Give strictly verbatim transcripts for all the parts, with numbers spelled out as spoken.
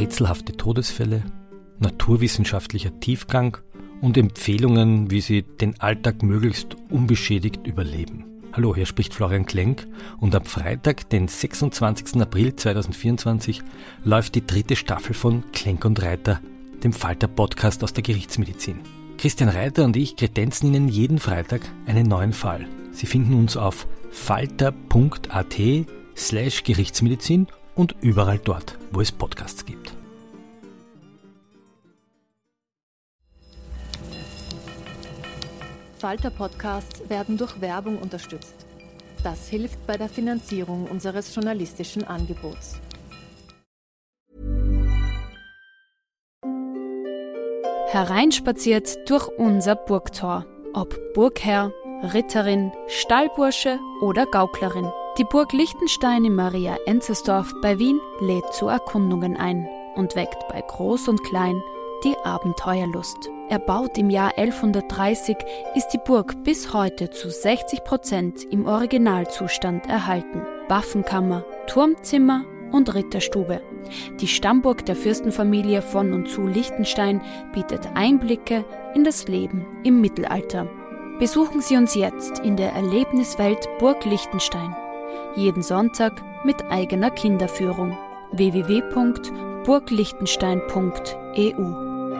rätselhafte Todesfälle, naturwissenschaftlicher Tiefgang und Empfehlungen, wie Sie den Alltag möglichst unbeschädigt überleben. Hallo, hier spricht Florian Klenk und am Freitag, den sechsundzwanzigsten April zweitausendvierundzwanzig, läuft die dritte Staffel von Klenk und Reiter, dem Falter-Podcast aus der Gerichtsmedizin. Christian Reiter und ich kredenzen Ihnen jeden Freitag einen neuen Fall. Sie finden uns auf falter.at slash Gerichtsmedizin und überall dort, wo es Podcasts gibt. Falter-Podcasts werden durch Werbung unterstützt. Das hilft bei der Finanzierung unseres journalistischen Angebots. Hereinspaziert durch unser Burgtor. Ob Burgherr, Ritterin, Stallbursche oder Gauklerin. Die Burg Liechtenstein in Maria-Enzersdorf bei Wien lädt zu Erkundungen ein und weckt bei Groß und Klein die Abenteuerlust. Erbaut im Jahr elfhundertdreißig, ist die Burg bis heute zu sechzig Prozent im Originalzustand erhalten. Waffenkammer, Turmzimmer und Ritterstube. Die Stammburg der Fürstenfamilie von und zu Liechtenstein bietet Einblicke in das Leben im Mittelalter. Besuchen Sie uns jetzt in der Erlebniswelt Burg Liechtenstein. Jeden Sonntag mit eigener Kinderführung. w w w punkt burgliechtenstein punkt e u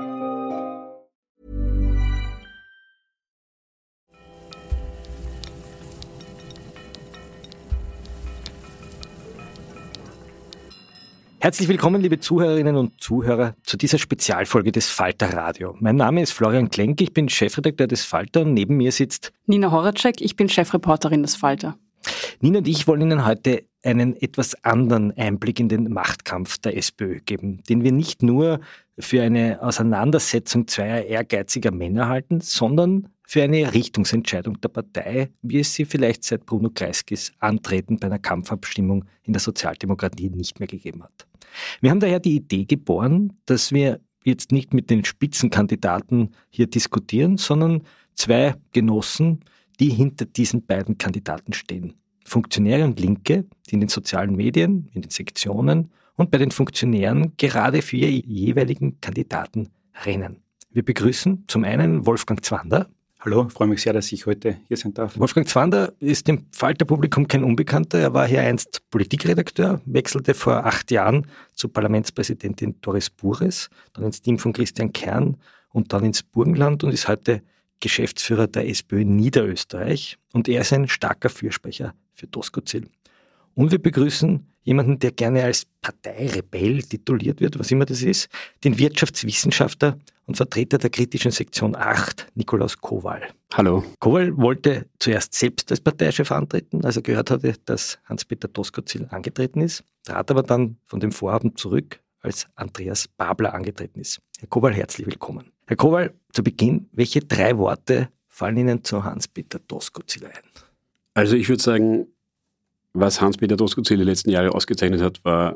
Herzlich willkommen, liebe Zuhörerinnen und Zuhörer, zu dieser Spezialfolge des Falter Radio. Mein Name ist Florian Klenk, ich bin Chefredakteur des Falter und neben mir sitzt Nina Horacek, ich bin Chefreporterin des Falter. Nina und ich wollen Ihnen heute einen etwas anderen Einblick in den Machtkampf der SPÖ geben, den wir nicht nur für eine Auseinandersetzung zweier ehrgeiziger Männer halten, sondern für eine Richtungsentscheidung der Partei, wie es sie vielleicht seit Bruno Kreiskys Antreten bei einer Kampfabstimmung in der Sozialdemokratie nicht mehr gegeben hat. Wir haben daher die Idee geboren, dass wir jetzt nicht mit den Spitzenkandidaten hier diskutieren, sondern zwei Genossen, die hinter diesen beiden Kandidaten stehen. Funktionäre und Linke, die in den sozialen Medien, in den Sektionen und bei den Funktionären gerade für ihre jeweiligen Kandidaten rennen. Wir begrüßen zum einen Wolfgang Zwander. Hallo, freue mich sehr, dass ich heute hier sein darf. Wolfgang Zwander ist dem Falter-Publikum kein Unbekannter. Er war hier einst Politikredakteur, wechselte vor acht Jahren zu Parlamentspräsidentin Doris Bures, dann ins Team von Christian Kern und dann ins Burgenland und ist heute Geschäftsführer der SPÖ Niederösterreich. Und er ist ein starker Fürsprecher für Doskozil. Und wir begrüßen jemanden, der gerne als Parteirebell tituliert wird, was immer das ist, den Wirtschaftswissenschaftler und Vertreter der kritischen Sektion acht, Nikolaus Kowal. Hallo. Kowal wollte zuerst selbst als Parteichef antreten, als er gehört hatte, dass Hans-Peter Doskozil angetreten ist, trat aber dann von dem Vorhaben zurück, als Andreas Babler angetreten ist. Herr Kowal, herzlich willkommen. Herr Kowal, zu Beginn, welche drei Worte fallen Ihnen zu Hans-Peter Doskozil ein? Also ich würde sagen, was Hans-Peter Doskozil die letzten Jahre ausgezeichnet hat, war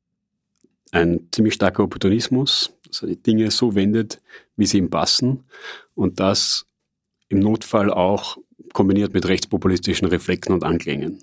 ein ziemlich starker Opportunismus, dass er die Dinge so wendet, wie sie ihm passen und das im Notfall auch kombiniert mit rechtspopulistischen Reflexen und Anklängen.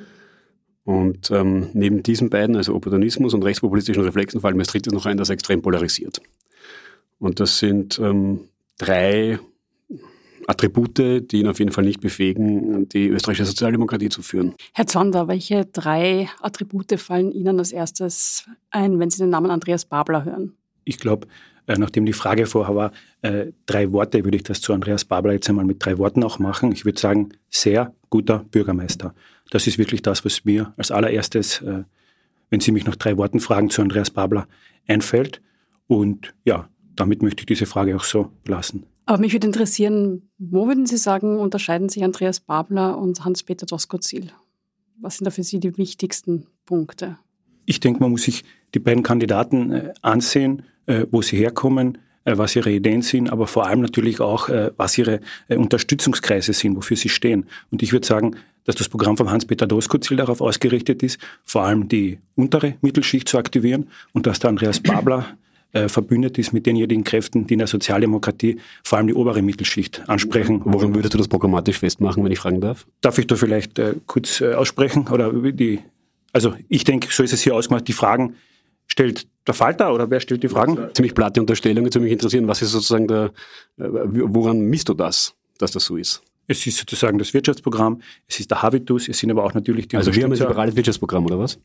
Und ähm, neben diesen beiden, also Opportunismus und rechtspopulistischen Reflexen, fallen mir als drittes noch ein, das extrem polarisiert. Und das sind ähm, drei Attribute, die ihn auf jeden Fall nicht befähigen, die österreichische Sozialdemokratie zu führen. Herr Zwander, welche drei Attribute fallen Ihnen als erstes ein, wenn Sie den Namen Andreas Babler hören? Ich glaube, äh, nachdem die Frage vorher war, äh, drei Worte, würde ich das zu Andreas Babler jetzt einmal mit drei Worten auch machen. Ich würde sagen, sehr guter Bürgermeister. Das ist wirklich das, was mir als allererstes, äh, wenn Sie mich nach drei Worten fragen, zu Andreas Babler einfällt. Und ja, damit möchte ich diese Frage auch so lassen. Aber mich würde interessieren, wo würden Sie sagen, unterscheiden sich Andreas Babler und Hans-Peter Doskozil? Was sind da für Sie die wichtigsten Punkte? Ich denke, man muss sich die beiden Kandidaten äh, ansehen, äh, wo sie herkommen, äh, was ihre Ideen sind, aber vor allem natürlich auch, äh, was ihre äh, Unterstützungskreise sind, wofür sie stehen. Und ich würde sagen, dass das Programm von Hans-Peter Doskozil darauf ausgerichtet ist, vor allem die untere Mittelschicht zu aktivieren und dass der Andreas Babler äh, verbündet ist mit denjenigen Kräften, die in der Sozialdemokratie vor allem die obere Mittelschicht ansprechen. Worin würdest du das programmatisch festmachen, wenn ich fragen darf? Darf ich da vielleicht äh, kurz äh, aussprechen? Oder die, also ich denke, so ist es hier ausgemacht, die Fragen stellt der Falter oder wer stellt die Fragen? Ziemlich platte Unterstellung, jetzt würde mich interessieren, was ist sozusagen der, woran misst du das, dass das so ist? Es ist sozusagen das Wirtschaftsprogramm, es ist der Habitus, es sind aber auch natürlich die Also wir haben ein liberales Wirtschaftsprogramm, oder was?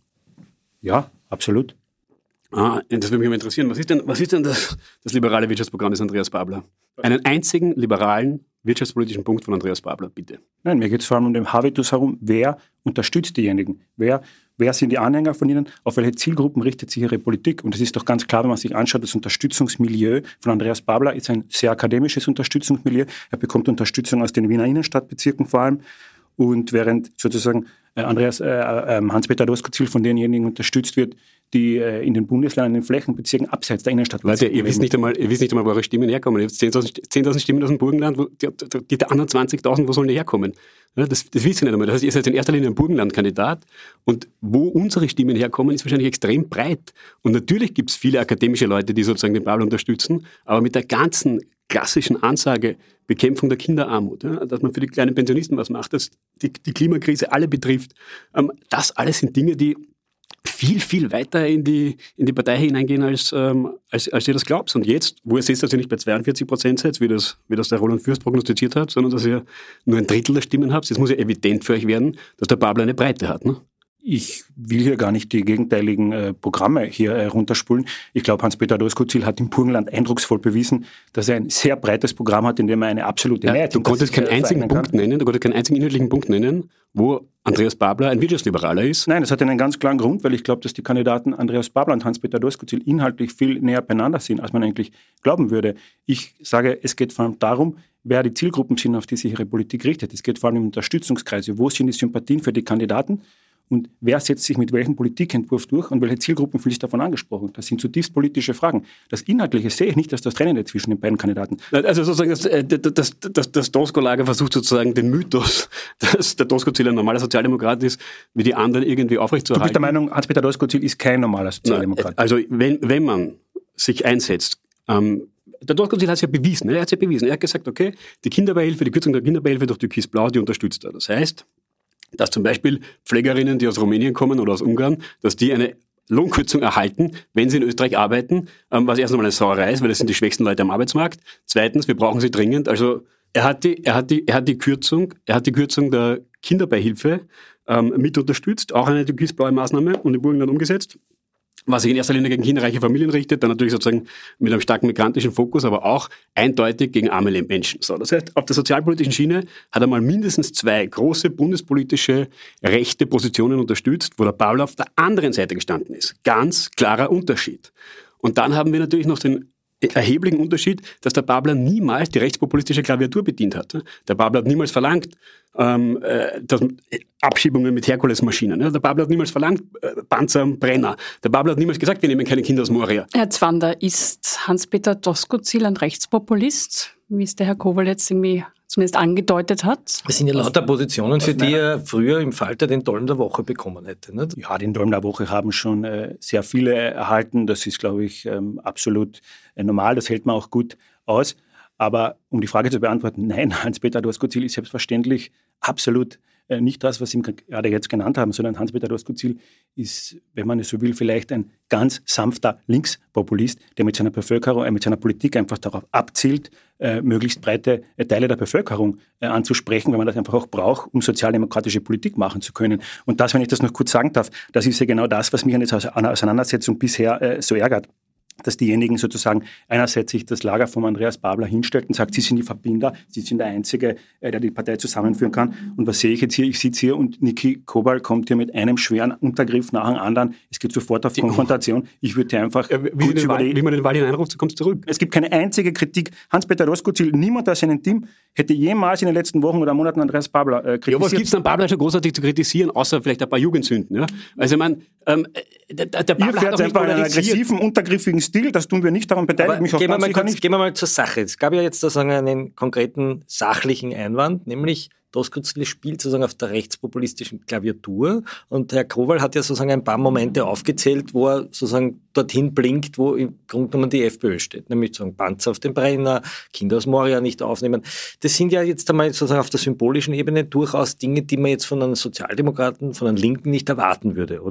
Ja, absolut. Ah, das würde mich mal interessieren. Was ist denn, was ist denn das, das liberale Wirtschaftsprogramm des Andreas Babler? Einen einzigen liberalen wirtschaftspolitischen Punkt von Andreas Babler, bitte. Nein, mir geht es vor allem um den Habitus herum. Wer unterstützt diejenigen? Wer, wer sind die Anhänger von ihnen? Auf welche Zielgruppen richtet sich ihre Politik? Und es ist doch ganz klar, wenn man sich anschaut, das Unterstützungsmilieu von Andreas Babler ist ein sehr akademisches Unterstützungsmilieu. Er bekommt Unterstützung aus den Wiener Innenstadtbezirken vor allem. Und während sozusagen äh, Andreas, äh, äh, Hans-Peter Doskozil von denjenigen unterstützt wird, die äh, in den Bundesländern, in den Flächenbezirken abseits der Innenstadt. Leute, ihr wisst nicht einmal, ihr wisst nicht einmal, wo eure Stimmen herkommen. Ihr habt zehntausend Stimmen aus dem Burgenland, wo, die, die, die anderen zwanzigtausend, wo sollen die herkommen? Ja, das, das wisst ihr nicht einmal. Das heißt, ihr seid in erster Linie ein Burgenlandkandidat und wo unsere Stimmen herkommen, ist wahrscheinlich extrem breit. Und natürlich gibt es viele akademische Leute, die sozusagen den Babler unterstützen, aber mit der ganzen klassischen Ansage Bekämpfung der Kinderarmut, ja, dass man für die kleinen Pensionisten was macht, dass die, die Klimakrise alle betrifft, ähm, das alles sind Dinge, die viel, viel weiter in die, in die Partei hineingehen, als, ähm, als, als ihr das glaubt. Und jetzt, wo ihr seht, dass ihr nicht bei zweiundvierzig Prozent seid, wie das, wie das der Roland Fürst prognostiziert hat, sondern dass ihr nur ein Drittel der Stimmen habt, jetzt muss ja evident für euch werden, dass der Babler eine Breite hat. Ne? Ich will hier gar nicht die gegenteiligen äh, Programme hier äh, runterspulen. Ich glaube, Hans-Peter Doskozil hat im Burgenland eindrucksvoll bewiesen, dass er ein sehr breites Programm hat, in dem er eine absolute ja, Mehrheit Du konntest keinen einzigen Punkt nennen, du konntest keinen einzigen inhaltlichen Punkt nennen, wo Andreas Babler ein Wirtschaftsliberaler ist. Nein, das hat einen ganz klaren Grund, weil ich glaube, dass die Kandidaten Andreas Babler und Hans-Peter Doskozil inhaltlich viel näher beieinander sind, als man eigentlich glauben würde. Ich sage, es geht vor allem darum, wer die Zielgruppen sind, auf die sich ihre Politik richtet. Es geht vor allem um Unterstützungskreise. Wo sind die Sympathien für die Kandidaten? Und wer setzt sich mit welchem Politikentwurf durch und welche Zielgruppen fühlen sich davon angesprochen? Das sind zutiefst politische Fragen. Das Inhaltliche sehe ich nicht als das Trennende zwischen den beiden Kandidaten. Also sozusagen, das, das, das, das Doskozil-Lager versucht sozusagen den Mythos, dass der Doskozil ein normaler Sozialdemokrat ist, wie die anderen irgendwie aufrechtzuerhalten. Du bist der Meinung, Hans-Peter Doskozil ist kein normaler Sozialdemokrat? Also wenn, wenn man sich einsetzt, ähm, der Doskozil hat es ja bewiesen, er hat es ja bewiesen. Er hat gesagt, okay, die Kinderbeihilfe, die Kürzung der Kinderbeihilfe durch Türkis Blau, die unterstützt er. Das heißt, dass zum Beispiel Pflegerinnen, die aus Rumänien kommen oder aus Ungarn, dass die eine Lohnkürzung erhalten, wenn sie in Österreich arbeiten, was erst einmal eine Sauerei ist, weil das sind die schwächsten Leute am Arbeitsmarkt. Zweitens, wir brauchen sie dringend. Also er hat die, er hat die, er hat die Kürzung, er hat die Kürzung der Kinderbeihilfe ähm, mit unterstützt, auch eine türkisblaue Maßnahme und im Burgenland umgesetzt, was sich in erster Linie gegen kinderreiche Familien richtet, dann natürlich sozusagen mit einem starken migrantischen Fokus, aber auch eindeutig gegen arme Menschen. So, das heißt, auf der sozialpolitischen Schiene hat er mal mindestens zwei große bundespolitische rechte Positionen unterstützt, wo der Babler auf der anderen Seite gestanden ist. Ganz klarer Unterschied. Und dann haben wir natürlich noch den erheblichen Unterschied, dass der Babler niemals die rechtspopulistische Klaviatur bedient hat. Der Babler hat niemals verlangt, ähm, äh, dass, Abschiebungen mit Herkulesmaschinen. Der Babler hat niemals verlangt, äh, Panzer, Brenner. Der Babler hat niemals gesagt, wir nehmen keine Kinder aus Moria. Herr Zwander, ist Hans-Peter Doskozil ein Rechtspopulist, wie es der Herr Kowal jetzt irgendwie zumindest angedeutet hat? Das sind ja lauter Positionen, für die er früher im Falter den Dolm der Woche bekommen hätte. Nicht? Ja, den Dolm der Woche haben schon äh, sehr viele erhalten. Das ist, glaube ich, ähm, absolut äh, normal. Das hält man auch gut aus. Aber um die Frage zu beantworten, nein, Hans-Peter Doskozil ist selbstverständlich absolut äh, nicht das, was Sie gerade jetzt genannt haben, sondern Hans-Peter Doskozil ist, wenn man es so will, vielleicht ein ganz sanfter Linkspopulist, der mit seiner Bevölkerung, äh, mit seiner Politik einfach darauf abzielt, äh, möglichst breite äh, Teile der Bevölkerung äh, anzusprechen, weil man das einfach auch braucht, um sozialdemokratische Politik machen zu können. Und das, wenn ich das noch kurz sagen darf, das ist ja genau das, was mich an einer Auseinandersetzung bisher äh, so ärgert. Dass diejenigen sozusagen einerseits sich das Lager von Andreas Babler hinstellt und sagt, sie sind die Verbinder, sie sind der Einzige, der die Partei zusammenführen kann. Und was sehe ich jetzt hier? Ich sitze hier und Niki Kowal kommt hier mit einem schweren Untergriff nach dem anderen. Es geht sofort auf die Konfrontation. Ich würde hier einfach ja, wie, kurz überlegen. Wie man den Wahl hineinruft, du kommst zurück. Es gibt keine einzige Kritik. Hans-Peter Doskozil, niemand aus seinem Team hätte jemals in den letzten Wochen oder Monaten Andreas Babler äh, kritisiert. Ja, was gibt es dann Babler schon großartig zu kritisieren, außer vielleicht ein paar Jugendsünden? Ja? Also ich meine, ähm, der, der Babler Ihr fährt einfach einen aggressiven, untergriffigen Stil, das tun wir nicht, daran beteiligt mich auch gehen ganz wir, mal kurz, nicht. gehen wir mal zur Sache. Es gab ja jetzt sozusagen einen konkreten sachlichen Einwand, nämlich Doskozil spielt sozusagen auf der rechtspopulistischen Klaviatur und Herr Kowal hat ja sozusagen ein paar Momente aufgezählt, wo er sozusagen dorthin blinkt, wo im Grunde genommen die FPÖ steht, nämlich sozusagen Panzer auf den Brenner, Kinder aus Moria nicht aufnehmen. Das sind ja jetzt einmal sozusagen auf der symbolischen Ebene durchaus Dinge, die man jetzt von einem Sozialdemokraten, von einem Linken nicht erwarten würde, oder?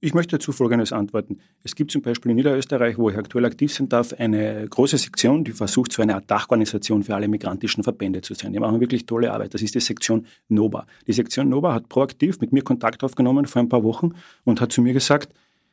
Ich möchte dazu Folgendes antworten. Es gibt zum Beispiel in Niederösterreich, wo ich aktuell aktiv sein darf, eine große Sektion, die versucht, so eine Art Dachorganisation für alle migrantischen Verbände zu sein. Die machen wirklich tolle Arbeit. Das ist die Sektion NOBA. Die Sektion NOBA hat proaktiv mit mir Kontakt aufgenommen vor ein paar Wochen und hat zu mir gesagt,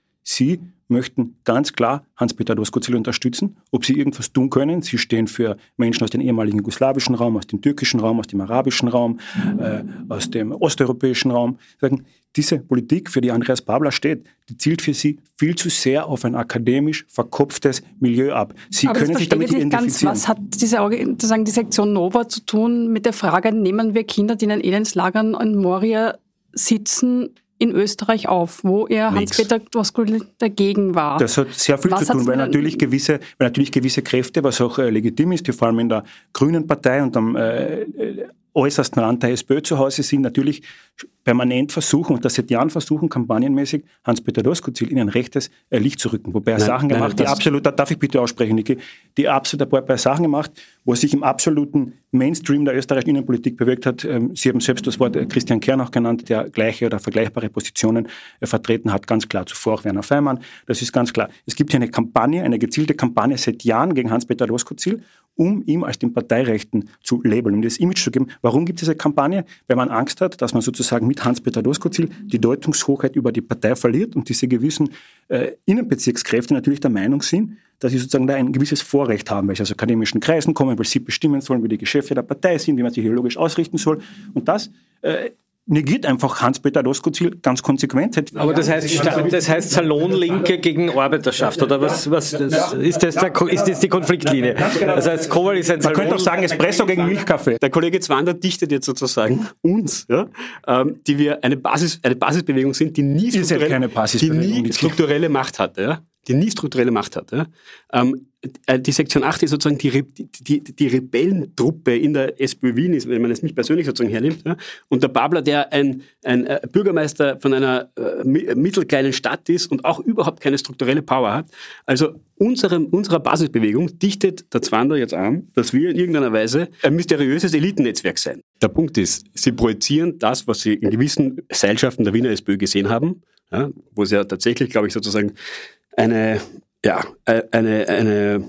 sie möchten ganz klar Hans-Peter Doskozil unterstützen, ob sie irgendwas tun können. Sie stehen für Menschen aus dem ehemaligen jugoslawischen Raum, aus dem türkischen Raum, aus dem arabischen Raum, äh, aus dem osteuropäischen Raum. Sagen, diese Politik, für die Andreas Babler steht, die zielt für sie viel zu sehr auf ein akademisch verkopftes Milieu ab. Sie Aber können sich damit identifizieren. Ganz, was hat diese, sozusagen die Sektion NOBA zu tun mit der Frage, nehmen wir Kinder, die in den Elendslagern in Moria sitzen, in Österreich auf, wo er Hans-Peter Doskozil dagegen war? Das hat sehr viel was zu tun, weil natürlich, gewisse, weil natürlich gewisse Kräfte, was auch äh, legitim ist, die vor allem in der Grünen Partei und am äh, äußersten Rand der SPÖ zu Hause sind, natürlich permanent versuchen, und das seit Jahren versuchen, kampagnenmäßig Hans-Peter Doskozil in ein rechtes äh, Licht zu rücken. Wobei er nein, Sachen gemacht, nein, die absolut, da darf ich bitte aussprechen, Niki, die absolut ein paar Sachen gemacht, wo er sich im absoluten Mainstream der österreichischen Innenpolitik bewegt hat. Ähm, Sie haben selbst das Wort äh, Christian Kern auch genannt, der gleiche oder vergleichbare Positionen äh, vertreten hat, ganz klar. Zuvor auch Werner Feimann, das ist ganz klar. Es gibt hier eine Kampagne, eine gezielte Kampagne seit Jahren gegen Hans-Peter Doskozil, um ihm als den Parteirechten zu labeln, um das Image zu geben. Warum gibt es diese Kampagne? Weil man Angst hat, dass man sozusagen mit Hans-Peter Doskozil die Deutungshoheit über die Partei verliert und diese gewissen äh, Innenbezirkskräfte natürlich der Meinung sind, dass sie sozusagen da ein gewisses Vorrecht haben, weil sie aus akademischen Kreisen kommen, weil sie bestimmen sollen, wie die Geschäfte der Partei sind, wie man sich ideologisch ausrichten soll. Und das äh, negiert einfach Hans-Peter Doskozil ganz konsequent. Aber das heißt, das heißt Salonlinke gegen Arbeiterschaft, oder was, was das, ist, das der, ist das die Konfliktlinie? Das heißt, Kowal ist ein Salon... Man könnte auch sagen, Espresso gegen Milchkaffee. Der Kollege Zwander dichtet jetzt sozusagen uns, ja, ähm, die wir eine, Basis, eine Basisbewegung sind, die nie strukturelle, keine Basisbewegung, die nie strukturelle Macht hatte, ja, die nie strukturelle Macht hatte. Ja. Ähm, die Sektion acht ist sozusagen die, Re- die, die Rebellentruppe in der SPÖ Wien, ist, wenn man es mich persönlich sozusagen hernimmt. Ja. Und der Babler, der ein, ein Bürgermeister von einer äh, mittelkleinen Stadt ist und auch überhaupt keine strukturelle Power hat. Also unserem, unserer Basisbewegung dichtet der Zwander jetzt an, dass wir in irgendeiner Weise ein mysteriöses Elitennetzwerk sein. Der Punkt ist, sie projizieren das, was sie in gewissen Seilschaften der Wiener SPÖ gesehen haben, ja, wo sie ja tatsächlich, glaube ich, sozusagen eine... ja, eine, eine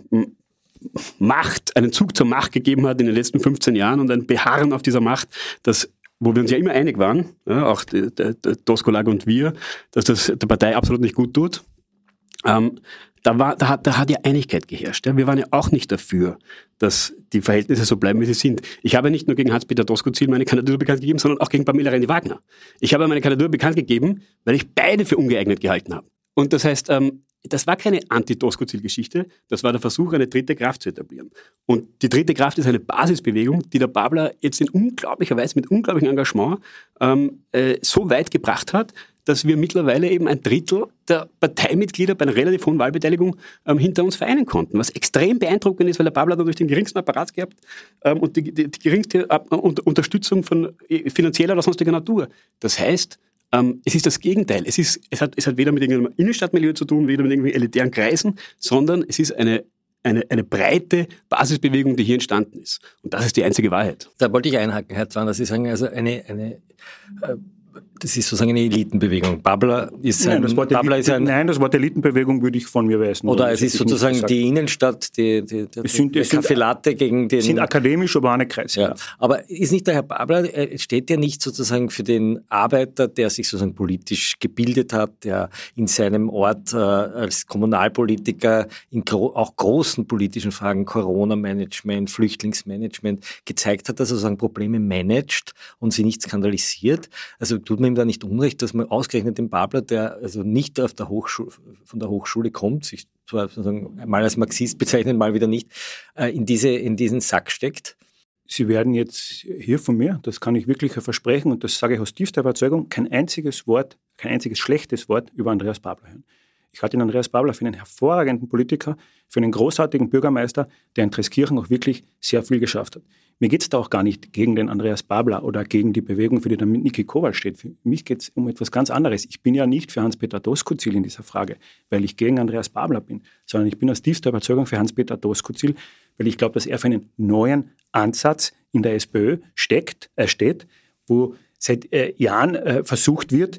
Macht, einen Zug zur Macht gegeben hat in den letzten fünfzehn Jahren und ein Beharren auf dieser Macht, das, wo wir uns ja immer einig waren, ja, auch der, der, der Doskozil und wir, dass das der Partei absolut nicht gut tut. Ähm, da, war, da, hat, da hat ja Einigkeit geherrscht. Ja. Wir waren ja auch nicht dafür, dass die Verhältnisse so bleiben, wie sie sind. Ich habe nicht nur gegen Hans-Peter Doskozil meine Kandidatur bekannt gegeben, sondern auch gegen Pamela Rendi-Wagner. Ich habe meine Kandidatur bekannt gegeben, weil ich beide für ungeeignet gehalten habe. Und das heißt, ähm, das war keine Anti-Doskozil-Geschichte, das war der Versuch, eine dritte Kraft zu etablieren. Und die dritte Kraft ist eine Basisbewegung, die der Babler jetzt in unglaublicher Weise, mit unglaublichem Engagement ähm, äh, so weit gebracht hat, dass wir mittlerweile eben ein Drittel der Parteimitglieder bei einer relativ hohen Wahlbeteiligung ähm, hinter uns vereinen konnten. Was extrem beeindruckend ist, weil der Babler hat natürlich den geringsten Apparat gehabt ähm, und die, die, die geringste Ab- und Unterstützung von äh, finanzieller oder sonstiger Natur. Das heißt, Ähm, es ist das Gegenteil. Es, ist, es, hat, es hat weder mit irgendeinem Innenstadtmilieu zu tun, weder mit irgendwie elitären Kreisen, sondern es ist eine, eine, eine breite Basisbewegung, die hier entstanden ist. Und das ist die einzige Wahrheit. Da wollte ich einhaken, Herr Zwander. Sie sagen also eine, eine äh, das ist sozusagen eine Elitenbewegung. Babler ist ein... Nein, das Wort, Babler Eliten, ist ein, nein, das Wort Elitenbewegung würde ich von mir weisen. Oder es ist sozusagen die Innenstadt, die, die, die, sind, der Kaffee Latte gegen den... sind akademisch urbane Kreise. Ja. Aber ist nicht der Herr Babler, steht der nicht sozusagen für den Arbeiter, der sich sozusagen politisch gebildet hat, der in seinem Ort äh, als Kommunalpolitiker in gro- auch großen politischen Fragen, Corona-Management, Flüchtlingsmanagement, gezeigt hat, dass er sozusagen Probleme managt und sie nicht skandalisiert? Also tut man ihm da nicht unrecht, dass man ausgerechnet den Babler, der also nicht auf der Hochschule, von der Hochschule kommt, sich zwar sozusagen mal als Marxist bezeichnet, mal wieder nicht, in diese, in diesen Sack steckt? Sie werden jetzt hier von mir, das kann ich wirklich versprechen und das sage ich aus tiefster Überzeugung, kein einziges Wort, kein einziges schlechtes Wort über Andreas Babler hören. Ich halte den Andreas Babler für einen hervorragenden Politiker, für einen großartigen Bürgermeister, der in Treskirchen auch wirklich sehr viel geschafft hat. Mir geht es da auch gar nicht gegen den Andreas Babler oder gegen die Bewegung, für die der Niki Kowal steht. Für mich geht es um etwas ganz anderes. Ich bin ja nicht für Hans-Peter Doskozil in dieser Frage, weil ich gegen Andreas Babler bin, sondern ich bin aus tiefster Überzeugung für Hans-Peter Doskozil, weil ich glaube, dass er für einen neuen Ansatz in der SPÖ steckt, äh, steht, wo seit äh, Jahren äh, versucht wird,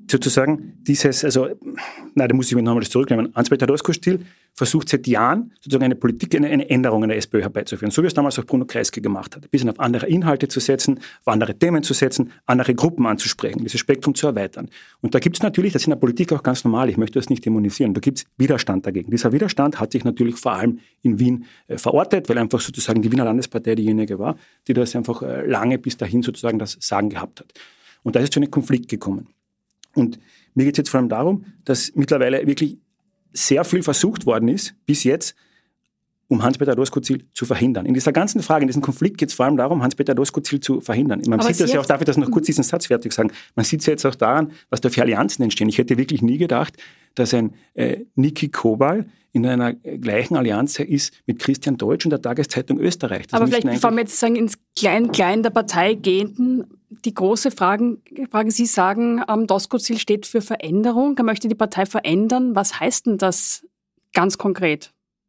sozusagen dieses, also, nein, da muss ich mir nochmal das zurücknehmen. Hans-Peter Doskozil versucht seit Jahren sozusagen eine Politik, eine, eine Änderung in der SPÖ herbeizuführen, so wie es damals auch Bruno Kreisky gemacht hat. Ein bisschen auf andere Inhalte zu setzen, auf andere Themen zu setzen, andere Gruppen anzusprechen, dieses Spektrum zu erweitern. Und da gibt es natürlich, das ist in der Politik auch ganz normal, ich möchte das nicht dämonisieren, da gibt es Widerstand dagegen. Dieser Widerstand hat sich natürlich vor allem in Wien äh, verortet, weil einfach sozusagen die Wiener Landespartei diejenige war, die das einfach äh, lange bis dahin sozusagen das Sagen gehabt hat. Und da ist zu einem Konflikt gekommen. Und mir geht es jetzt vor allem darum, dass mittlerweile wirklich sehr viel versucht worden ist, bis jetzt, um Hans-Peter Doskozil zu verhindern. In dieser ganzen Frage, in diesem Konflikt geht es vor allem darum, Hans-Peter Doskozil zu verhindern. Man Aber sieht das ja auch, darf ich das noch kurz diesen Satz fertig sagen, man sieht es ja jetzt auch daran, was da für Allianzen entstehen. Ich hätte wirklich nie gedacht, dass ein äh, Niki Kobal in einer gleichen Allianz ist mit Christian Deutsch und der Tageszeitung Österreich. Das Aber vielleicht, bevor wir jetzt sagen, ins Klein-Klein der Partei gehen, die große Frage, Frage Sie sagen, ähm, Doskozil steht für Veränderung, er möchte die Partei verändern. Was heißt denn das ganz konkret?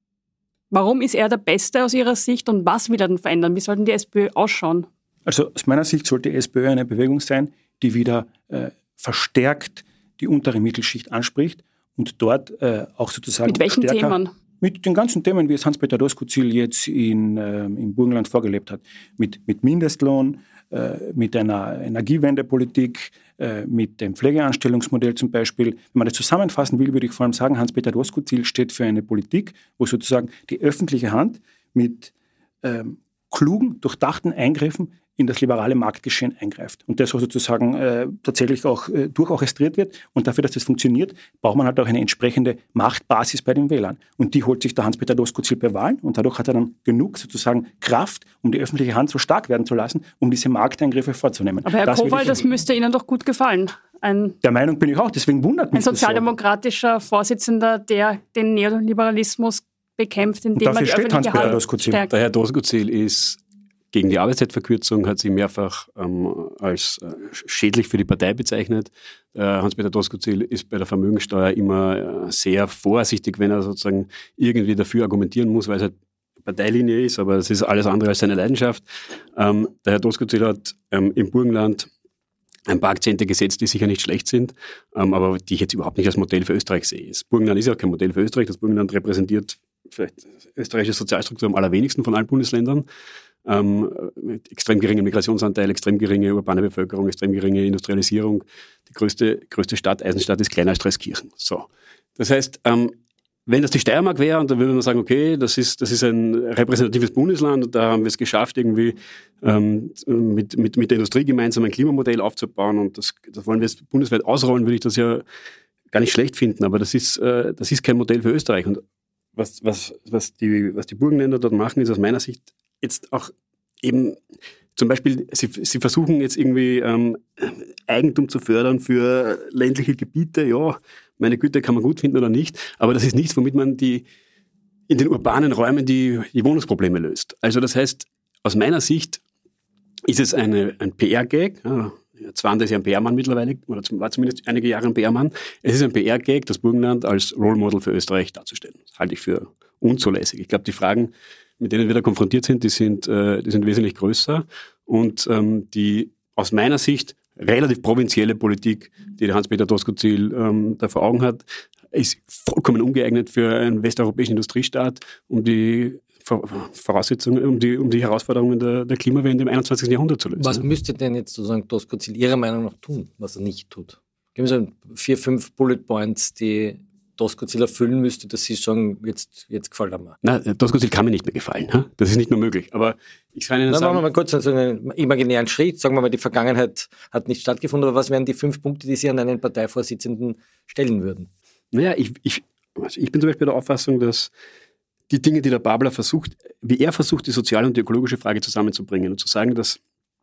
Warum ist er der Beste aus Ihrer Sicht und was will er denn verändern? Wie soll denn die SPÖ ausschauen? Also aus meiner Sicht sollte die SPÖ eine Bewegung sein, die wieder äh, verstärkt die untere Mittelschicht anspricht und dort äh, auch sozusagen Mit welchen stärker, Themen? Mit den ganzen Themen, wie es Hans-Peter Doskozil jetzt in, äh, im Burgenland vorgelebt hat. Mit, mit Mindestlohn, äh, mit einer Energiewendepolitik, äh, mit dem Pflegeanstellungsmodell zum Beispiel. Wenn man das zusammenfassen will, würde ich vor allem sagen, Hans-Peter Doskozil steht für eine Politik, wo sozusagen die öffentliche Hand mit ähm, klugen, durchdachten Eingriffen in das liberale Marktgeschehen eingreift. Und das sozusagen äh, tatsächlich auch äh, durchorchestriert wird. Und dafür, dass das funktioniert, braucht man halt auch eine entsprechende Machtbasis bei den Wählern. Und die holt sich der Hans-Peter Doskozil bei Wahlen. Und dadurch hat er dann genug sozusagen Kraft, um die öffentliche Hand so stark werden zu lassen, um diese Markteingriffe vorzunehmen. Aber Herr das Kowal, das müsste Ihnen doch gut gefallen. Ein, der Meinung bin ich auch, deswegen wundert mich ein sozialdemokratischer Vorsitzender, der den Neoliberalismus bekämpft, indem man die öffentliche Hand stärkt. Der Herr Doskozil ist gegen die Arbeitszeitverkürzung, hat sie mehrfach ähm, als äh, schädlich für die Partei bezeichnet. Äh, Hans-Peter Doskozil ist bei der Vermögensteuer immer äh, sehr vorsichtig, wenn er sozusagen irgendwie dafür argumentieren muss, weil es halt Parteilinie ist, aber es ist alles andere als seine Leidenschaft. Ähm, der Herr Doskozil hat ähm, im Burgenland ein paar Akzente gesetzt, die sicher nicht schlecht sind, ähm, aber die ich jetzt überhaupt nicht als Modell für Österreich sehe. Das Burgenland ist ja kein Modell für Österreich. Das Burgenland repräsentiert vielleicht österreichische Sozialstruktur am allerwenigsten von allen Bundesländern. Ähm, mit extrem geringem Migrationsanteil, extrem geringe urbane Bevölkerung, extrem geringe Industrialisierung. Die größte, größte Stadt, Eisenstadt, ist kleiner als Dreiskirchen. So. Das heißt, ähm, wenn das die Steiermark wäre, und dann würde man sagen, okay, das ist, das ist ein repräsentatives Bundesland und da haben wir es geschafft, irgendwie ähm, mit, mit, mit der Industrie gemeinsam ein Klimamodell aufzubauen und das, das wollen wir jetzt bundesweit ausrollen, würde ich das ja gar nicht schlecht finden, aber das ist, äh, das ist kein Modell für Österreich. Und was, was, was, die, was die Burgenländer dort machen, ist aus meiner Sicht jetzt auch eben zum Beispiel, sie, sie versuchen jetzt irgendwie ähm, Eigentum zu fördern für ländliche Gebiete. Ja, meine Güte, kann man gut finden oder nicht. Aber das ist nichts, womit man die in den urbanen Räumen die, die Wohnungsprobleme löst. Also das heißt, aus meiner Sicht ist es eine, ein P R-Gag. Ja, Zwar ist ja ein P R-Mann mittlerweile, oder war zumindest einige Jahre ein P R-Mann. Es ist ein P R-Gag, das Burgenland als Role Model für Österreich darzustellen. Das halte ich für unzulässig. Ich glaube, die Fragen, mit denen wir da konfrontiert sind, die sind, äh, die sind wesentlich größer. Und ähm, die aus meiner Sicht relativ provinzielle Politik, die der Hans-Peter Doskozil ähm, da vor Augen hat, ist vollkommen ungeeignet für einen westeuropäischen Industriestaat, um die Voraussetzungen, um die, um die Herausforderungen der, der Klimawende im einundzwanzigsten Jahrhundert zu lösen. Was müsste denn jetzt sozusagen Doskozil Ihrer Meinung nach tun, was er nicht tut? Geben Sie vier, fünf Bullet Points, die Doskozil erfüllen müsste, dass Sie sagen, jetzt, jetzt gefällt er mir. Nein, Doskozil kann mir nicht mehr gefallen. Ha? Das ist nicht nur möglich. Aber ich kann Ihnen Na, sagen... machen wir mal kurz also einen imaginären Schritt. Sagen wir mal, die Vergangenheit hat nicht stattgefunden, aber was wären die fünf Punkte, die Sie an einen Parteivorsitzenden stellen würden? Naja, ich, ich, also ich bin zum Beispiel der Auffassung, dass die Dinge, die der Babler versucht, wie er versucht, die soziale und die ökologische Frage zusammenzubringen und zu sagen, dass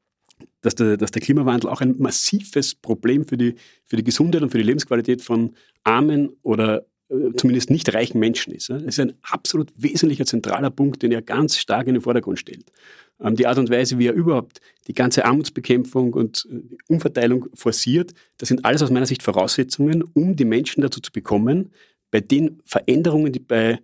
Dass der, dass der Klimawandel auch ein massives Problem für die, für die Gesundheit und für die Lebensqualität von armen oder äh, zumindest nicht reichen Menschen ist. Es ist ein absolut wesentlicher, zentraler Punkt, den er ganz stark in den Vordergrund stellt. Ähm, die Art und Weise, wie er überhaupt die ganze Armutsbekämpfung und die Umverteilung forciert, das sind alles aus meiner Sicht Voraussetzungen, um die Menschen dazu zu bekommen, bei den Veränderungen, die bei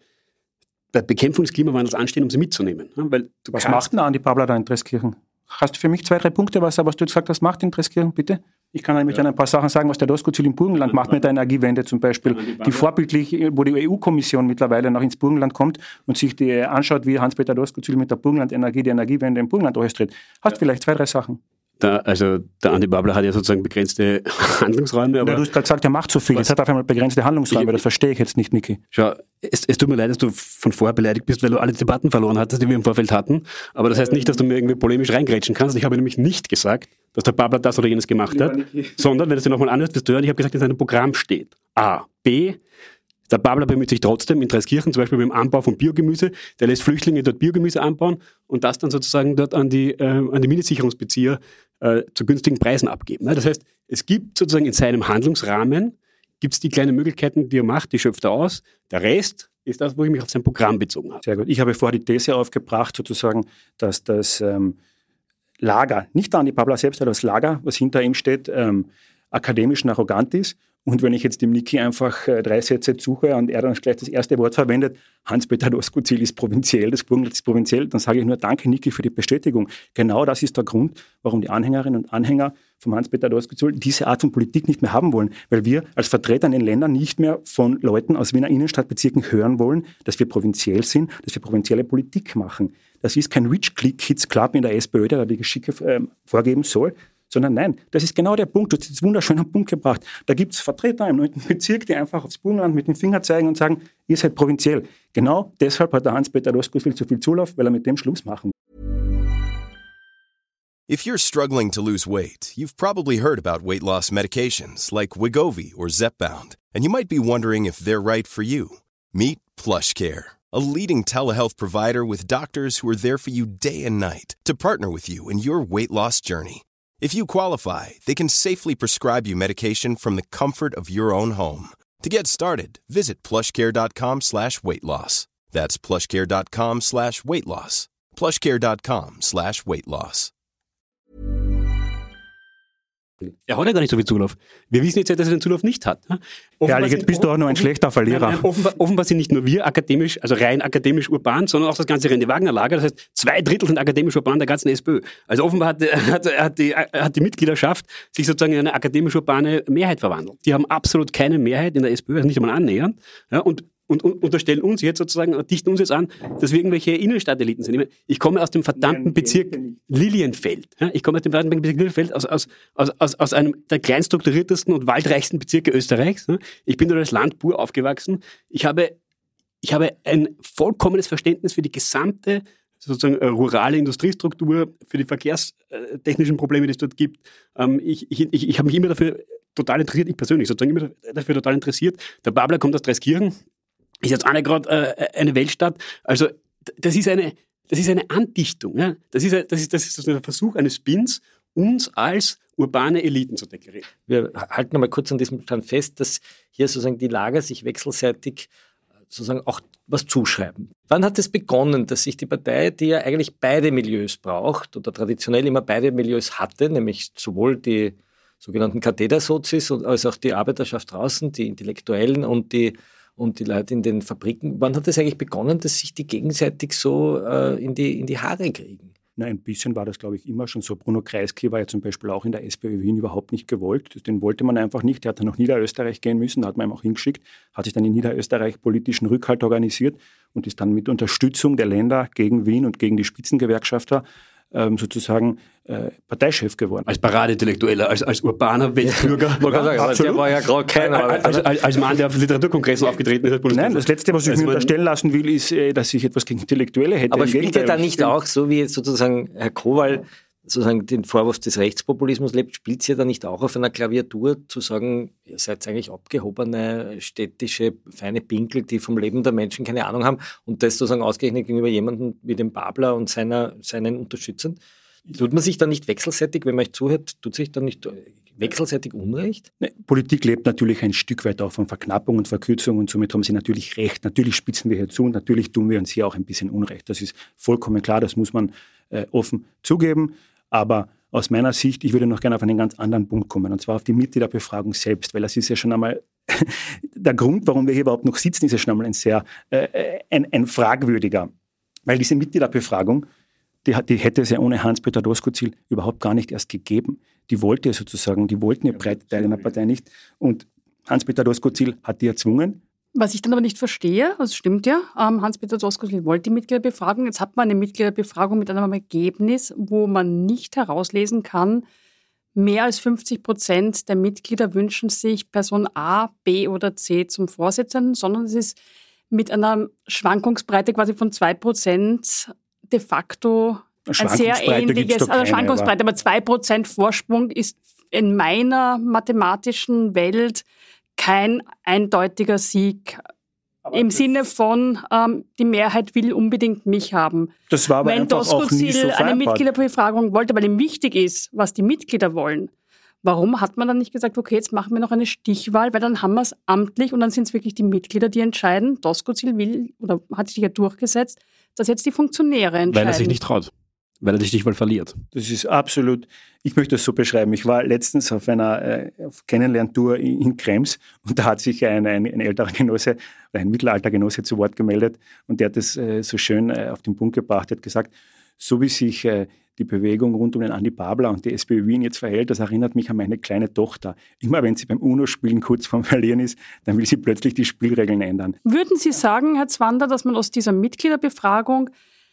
bei Bekämpfung des Klimawandels anstehen, um sie mitzunehmen. Weil was macht denn Andi Babler da in Treskirchen? Hast du für mich zwei, drei Punkte, was, was du jetzt gesagt hast, macht in Treskirchen, bitte? Ich kann nämlich ja. dann ein paar Sachen sagen, was der Doskozil im Burgenland macht mit der Energiewende zum Beispiel, die, die vorbildlich, wo die E U-Kommission mittlerweile noch ins Burgenland kommt und sich die anschaut, wie Hans-Peter Doskozil mit der Burgenland-Energie die Energiewende im Burgenland orchestriert. Hast ja. vielleicht zwei, drei Sachen. Da, also der Andi Babler hat ja sozusagen begrenzte Handlungsräume. Aber ja, du hast gerade gesagt, er macht so viel. Jetzt hat er auf einmal begrenzte Handlungsräume. Ich, das verstehe ich jetzt nicht, Niki. Schau, es, es tut mir leid, dass du von vorher beleidigt bist, weil du alle Debatten verloren hattest, die wir im Vorfeld hatten. Aber das heißt nicht, dass du mir irgendwie polemisch reingrätschen kannst. Ich habe nämlich nicht gesagt, dass der Babler das oder jenes gemacht hat, sondern, wenn du es dir nochmal anhörst, wirst du hören, ich habe gesagt, dass in seinem Programm steht. A. B. Der Babler bemüht sich trotzdem in Dreiskirchen, zum Beispiel mit dem Anbau von Biogemüse, der lässt Flüchtlinge dort Biogemüse anbauen und das dann sozusagen dort an die, äh, an die Mindestsicherungsbezieher äh, zu günstigen Preisen abgeben. Das heißt, es gibt sozusagen in seinem Handlungsrahmen, gibt es die kleinen Möglichkeiten, die er macht, die schöpft er aus. Der Rest ist das, wo ich mich auf sein Programm bezogen habe. Sehr gut. Ich habe vorher die These aufgebracht, sozusagen, dass das ähm, Lager, nicht der Andi Babler selbst, aber das Lager, was hinter ihm steht, ähm, akademisch und arrogant ist. Und wenn ich jetzt dem Niki einfach äh, drei Sätze suche und er dann gleich das erste Wort verwendet, Hans-Peter Doskozil ist provinziell, das Burgenland ist provinziell, dann sage ich nur danke, Niki, für die Bestätigung. Genau das ist der Grund, warum die Anhängerinnen und Anhänger von Hans-Peter Doskozil diese Art von Politik nicht mehr haben wollen. Weil wir als Vertreter in den Ländern nicht mehr von Leuten aus Wiener Innenstadtbezirken hören wollen, dass wir provinziell sind, dass wir provinzielle Politik machen. Das ist kein Rich Kids Club in der SPÖ, der die Geschicke äh, vorgeben soll, sondern nein, das ist genau der Punkt, du hast jetzt wunderschön am Punkt gebracht. Da gibt es Vertreter im neunten Bezirk, die einfach aufs Burgenland mit dem Finger zeigen und sagen, ihr seid provinziell. Genau deshalb hat der Hans-Peter Doskozil zu viel Zulauf, weil er mit dem Schluss machen will. If you're struggling to lose weight, you've probably heard about weight loss medications like Wegovy or Zepbound, and you might be wondering if they're right for you. Meet PlushCare, a leading telehealth provider with doctors who are there for you day and night to partner with you in your weight loss journey. If you qualify, they can safely prescribe you medication from the comfort of your own home. To get started, visit plushcare.com slash weight loss. That's plushcare.com slash weight loss. plushcare.com slash weight loss. Er hat ja gar nicht so viel Zulauf. Wir wissen jetzt ja, dass er den Zulauf nicht hat. Ja, jetzt bist du auch nur ein schlechter Verlierer. Nein, nein, offenbar, offenbar sind nicht nur wir akademisch, also rein akademisch urban, sondern auch das ganze René-Wagner-Lager. Das heißt, zwei Drittel sind akademisch urban der ganzen SPÖ. Also offenbar hat, hat, hat, die, hat die Mitgliedschaft sich sozusagen in eine akademisch-urbane Mehrheit verwandelt. Die haben absolut keine Mehrheit in der SPÖ, also nicht einmal annähernd. Ja, und Und, und unterstellen uns jetzt sozusagen, dichten uns jetzt an, dass wir irgendwelche Innenstadteliten sind. Ich, meine, ich komme aus dem verdammten Nein, Bezirk Lilienfeld. Ja, ich komme aus dem verdammten Bezirk Lilienfeld, aus, aus, aus, aus, aus einem der kleinstrukturiertesten und waldreichsten Bezirke Österreichs. Ja. Ich bin dort als Landbauer aufgewachsen. Ich habe, ich habe ein vollkommenes Verständnis für die gesamte sozusagen äh, rurale Industriestruktur, für die verkehrstechnischen Probleme, die es dort gibt. Ähm, ich ich, ich, ich habe mich immer dafür total interessiert, ich persönlich sozusagen immer dafür total interessiert. Der Babler kommt aus Dreiskirchen. Ist jetzt auch nicht gerade äh, eine Weltstadt. Also das ist eine, das ist eine Andichtung. Ja? Das ist, das ist, das ist ein Versuch eines Spins, uns als urbane Eliten zu deklarieren. Wir halten einmal kurz an diesem Stand fest, dass hier sozusagen die Lager sich wechselseitig sozusagen auch was zuschreiben. Wann hat es begonnen, dass sich die Partei, die ja eigentlich beide Milieus braucht oder traditionell immer beide Milieus hatte, nämlich sowohl die sogenannten Kathedersozis als auch die Arbeiterschaft draußen, die Intellektuellen und die und die Leute in den Fabriken. Wann hat es eigentlich begonnen, dass sich die gegenseitig so äh, in, die, in die Haare kriegen? Na, ein bisschen war das, glaube ich, immer schon so. Bruno Kreisky war ja zum Beispiel auch in der SPÖ Wien überhaupt nicht gewollt. Den wollte man einfach nicht. Der hat dann nach Niederösterreich gehen müssen, da hat man ihm auch hingeschickt, hat sich dann in Niederösterreich politischen Rückhalt organisiert und ist dann mit Unterstützung der Länder gegen Wien und gegen die Spitzengewerkschafter ähm, sozusagen äh, Parteichef geworden. Als Paradintellektueller, als, als urbaner Weltbürger. Ja, ja, sagen, absolut. Der war ja gerade keiner. Als, als, als Mann, der auf Literaturkongressen aufgetreten ist. Nein, das Letzte, was ich also mir unterstellen lassen will, ist, dass ich etwas gegen Intellektuelle hätte. Aber spielt er da nicht auch, so wie sozusagen Herr Kowal sozusagen den Vorwurf des Rechtspopulismus lebt, spielt sie ja da nicht auch auf einer Klaviatur zu sagen, ihr seid eigentlich abgehobene, städtische, feine Pinkel, die vom Leben der Menschen keine Ahnung haben und das sozusagen ausgerechnet gegenüber jemandem wie dem Babler und seiner, seinen Unterstützern? Tut man sich da nicht wechselseitig, wenn man euch zuhört, tut sich da nicht wechselseitig Unrecht? Nee, Politik lebt natürlich ein Stück weit auch von Verknappung und Verkürzung und somit haben sie natürlich recht. Natürlich spitzen wir hier zu und natürlich tun wir uns hier auch ein bisschen Unrecht. Das ist vollkommen klar, das muss man äh, offen zugeben. Aber aus meiner Sicht, ich würde noch gerne auf einen ganz anderen Punkt kommen, und zwar auf die Mitgliederbefragung selbst, weil das ist ja schon einmal der Grund, warum wir hier überhaupt noch sitzen, ist ja schon einmal ein sehr äh, ein, ein fragwürdiger. Weil diese Mitgliederbefragung, die, die hätte es ja ohne Hans-Peter Doskozil überhaupt gar nicht erst gegeben. die wollte sozusagen, die wollten ja breite Teile einer Partei nicht. Und Hans-Peter Doskozil hat die erzwungen. Was ich dann aber nicht verstehe, das stimmt ja, ähm, Hans-Peter Doskozil wollte die Mitgliederbefragung. Jetzt hat man eine Mitgliederbefragung mit einem Ergebnis, wo man nicht herauslesen kann, mehr als fünfzig Prozent der Mitglieder wünschen sich Person A, B oder C zum Vorsitzenden, sondern es ist mit einer Schwankungsbreite quasi von zwei Prozent de facto ein sehr ähnliches, also Schwankungsbreite, aber zwei Prozent Vorsprung ist in meiner mathematischen Welt kein eindeutiger Sieg. Aber im Sinne von, ähm, die Mehrheit will unbedingt mich haben. Das war aber Wenn einfach auch nie so eine Mitgliederbefragung wollte, weil ihm wichtig ist, was die Mitglieder wollen, warum hat man dann nicht gesagt, okay, jetzt machen wir noch eine Stichwahl, weil dann haben wir es amtlich und dann sind es wirklich die Mitglieder, die entscheiden. Doskozil will, oder hat sich ja durchgesetzt, dass jetzt die Funktionäre entscheiden. Weil er sich nicht traut. Weil er die Stichwahl verliert. Das ist absolut, ich möchte das so beschreiben. Ich war letztens auf einer äh, auf Kennenlerntour in, in Krems und da hat sich ein, ein, ein älterer Genosse, ein Mittelaltergenosse zu Wort gemeldet und der hat das äh, so schön äh, auf den Punkt gebracht, hat gesagt, so wie sich äh, die Bewegung rund um den Andi Babler und die SPÖ Wien jetzt verhält, das erinnert mich an meine kleine Tochter. Immer wenn sie beim UNO-Spielen kurz vorm Verlieren ist, dann will sie plötzlich die Spielregeln ändern. Würden Sie sagen, Herr Zwander, dass man aus dieser Mitgliederbefragung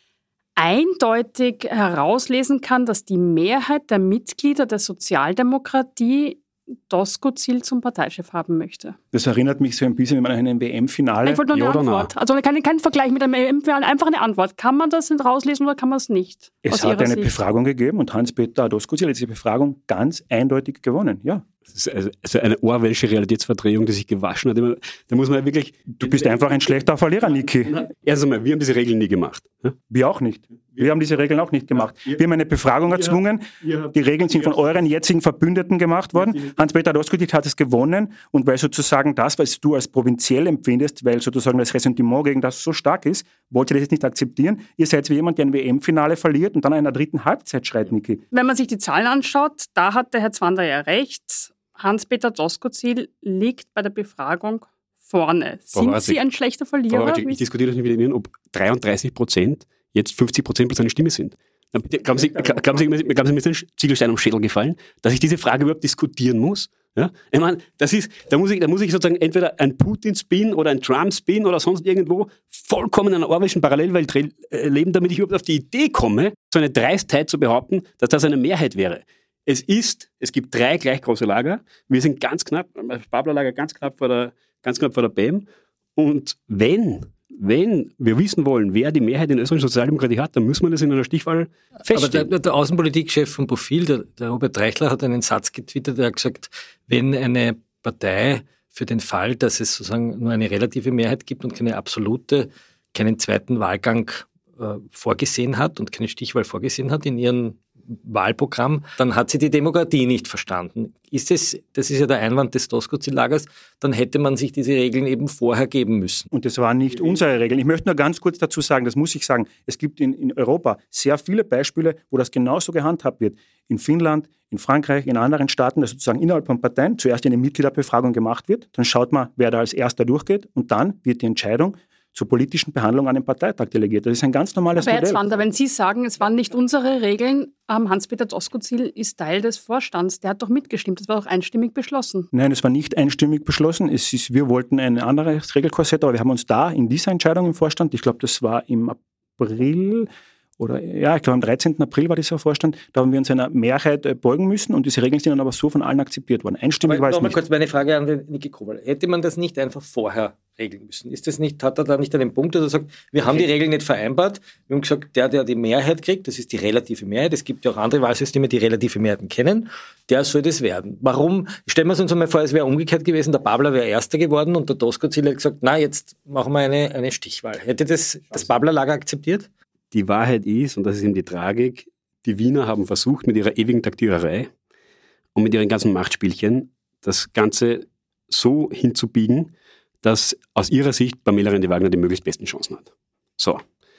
eindeutig herauslesen kann, dass die Mehrheit der Mitglieder der Sozialdemokratie Doskozil zum Parteichef haben möchte? Das erinnert mich so ein bisschen, wenn man an einem W M-Finale... Ich wollte nur eine ja Antwort. Also kein, kein Vergleich mit einem W M-Finale, einfach eine Antwort. Kann man das rauslesen oder kann man es nicht? Es hat eine Sicht? Befragung gegeben und Hans-Peter Doskozil hat diese Befragung ganz eindeutig gewonnen, ja. Das ist also, also eine orwellsche Realitätsverdrehung, die sich gewaschen hat. Da muss man ja wirklich... Du bist einfach ein schlechter Verlierer, Niki. Erst einmal, wir haben diese Regeln nie gemacht. Ja? Wir auch nicht. Wir haben diese Regeln auch nicht gemacht. Wir haben eine Befragung erzwungen. Die Regeln sind von euren jetzigen Verbündeten gemacht worden. Hans-Peter Doskozil hat es gewonnen. Und weil sozusagen das, was du als provinziell empfindest, weil sozusagen das Ressentiment gegen das so stark ist, wollt ihr das jetzt nicht akzeptieren. Ihr seid wie jemand, der ein W M-Finale verliert und dann in einer dritten Halbzeit schreit, Niki. Wenn man sich die Zahlen anschaut, da hat der Herr Zwander ja recht. Hans-Peter Doskozil liegt bei der Befragung vorne. Sind Frau Sie ein schlechter Verlierer? Frau Ratschik, ich diskutiere das nicht mit Ihnen, ob dreiunddreißig Prozent jetzt fünfzig Prozent plus eine Stimme sind. Glauben Sie, glauben Sie, glauben Sie, mir ist ein Ziegelstein am Schädel gefallen, dass ich diese Frage überhaupt diskutieren muss? Ja? Ich meine, das ist, da muss ich, da muss ich sozusagen entweder ein Putin-Spin oder ein Trump-Spin oder sonst irgendwo vollkommen in einer orwellschen Parallelwelt leben, damit ich überhaupt auf die Idee komme, so eine Dreistheit zu behaupten, dass das eine Mehrheit wäre. Es ist, es gibt drei gleich große Lager. Wir sind ganz knapp, das Babler-Lager ganz knapp vor der, ganz knapp vor der B E M. Und wenn, wenn wir wissen wollen, wer die Mehrheit in der österreichischen Sozialdemokratie hat, dann müssen wir das in einer Stichwahl feststellen. Aber der, der Außenpolitikchef von Profil, der, der Robert Reichler, hat einen Satz getwittert, der hat gesagt, wenn eine Partei für den Fall, dass es sozusagen nur eine relative Mehrheit gibt und keine absolute, keinen zweiten Wahlgang äh, vorgesehen hat und keine Stichwahl vorgesehen hat in ihren Wahlprogramm, dann hat sie die Demokratie nicht verstanden. Ist es, das ist ja der Einwand des Doskozil-Lagers, dann hätte man sich diese Regeln eben vorher geben müssen. Und das waren nicht unsere Regeln. Ich möchte nur ganz kurz dazu sagen, das muss ich sagen, es gibt in, in Europa sehr viele Beispiele, wo das genauso gehandhabt wird. In Finnland, in Frankreich, in anderen Staaten, dass sozusagen innerhalb von Parteien zuerst eine Mitgliederbefragung gemacht wird, dann schaut man, wer da als Erster durchgeht und dann wird die Entscheidung zur politischen Behandlung an den Parteitag delegiert. Das ist ein ganz normales Aber Modell. Herr Zwander, wenn Sie sagen, es waren nicht unsere Regeln, ähm, Hans-Peter Doskozil ist Teil des Vorstands. Der hat doch mitgestimmt. Das war doch einstimmig beschlossen. Nein, es war nicht einstimmig beschlossen. Es ist, wir wollten ein anderes Regelkorsett, aber wir haben uns da in dieser Entscheidung im Vorstand, ich glaube, das war im April, oder ja, ich glaube am dreizehnten April war dieser Vorstand, da haben wir uns einer Mehrheit äh, beugen müssen und diese Regeln sind dann aber so von allen akzeptiert worden. Einstimmig war es nicht. Nochmal kurz meine Frage an den Niki Kowal. Hätte man das nicht einfach vorher regeln müssen? Ist das nicht, hat er da nicht einen Punkt, dass er sagt, wir haben die Regeln nicht vereinbart, wir haben gesagt, der, der die Mehrheit kriegt, das ist die relative Mehrheit, es gibt ja auch andere Wahlsysteme, die relative Mehrheiten kennen, der soll das werden. Warum? Stellen wir uns einmal vor, es wäre umgekehrt gewesen, der Babler wäre Erster geworden und der Doskozil hat gesagt, na, jetzt machen wir eine, eine Stichwahl. Hätte das das Babler-Lager akzeptiert? Die Wahrheit ist, und das ist eben die Tragik, die Wiener haben versucht, mit ihrer ewigen Taktiererei und mit ihren ganzen Machtspielchen das Ganze so hinzubiegen, dass aus ihrer Sicht Pamela Rendi-Wagner die möglichst besten Chancen hat. So.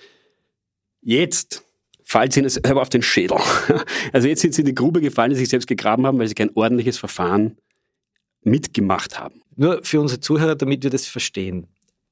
Jetzt fällt sie ihnen selber auf den Schädel. Also jetzt sind sie in die Grube gefallen, die sie sich selbst gegraben haben, weil sie kein ordentliches Verfahren mitgemacht haben. Nur für unsere Zuhörer, damit wir das verstehen.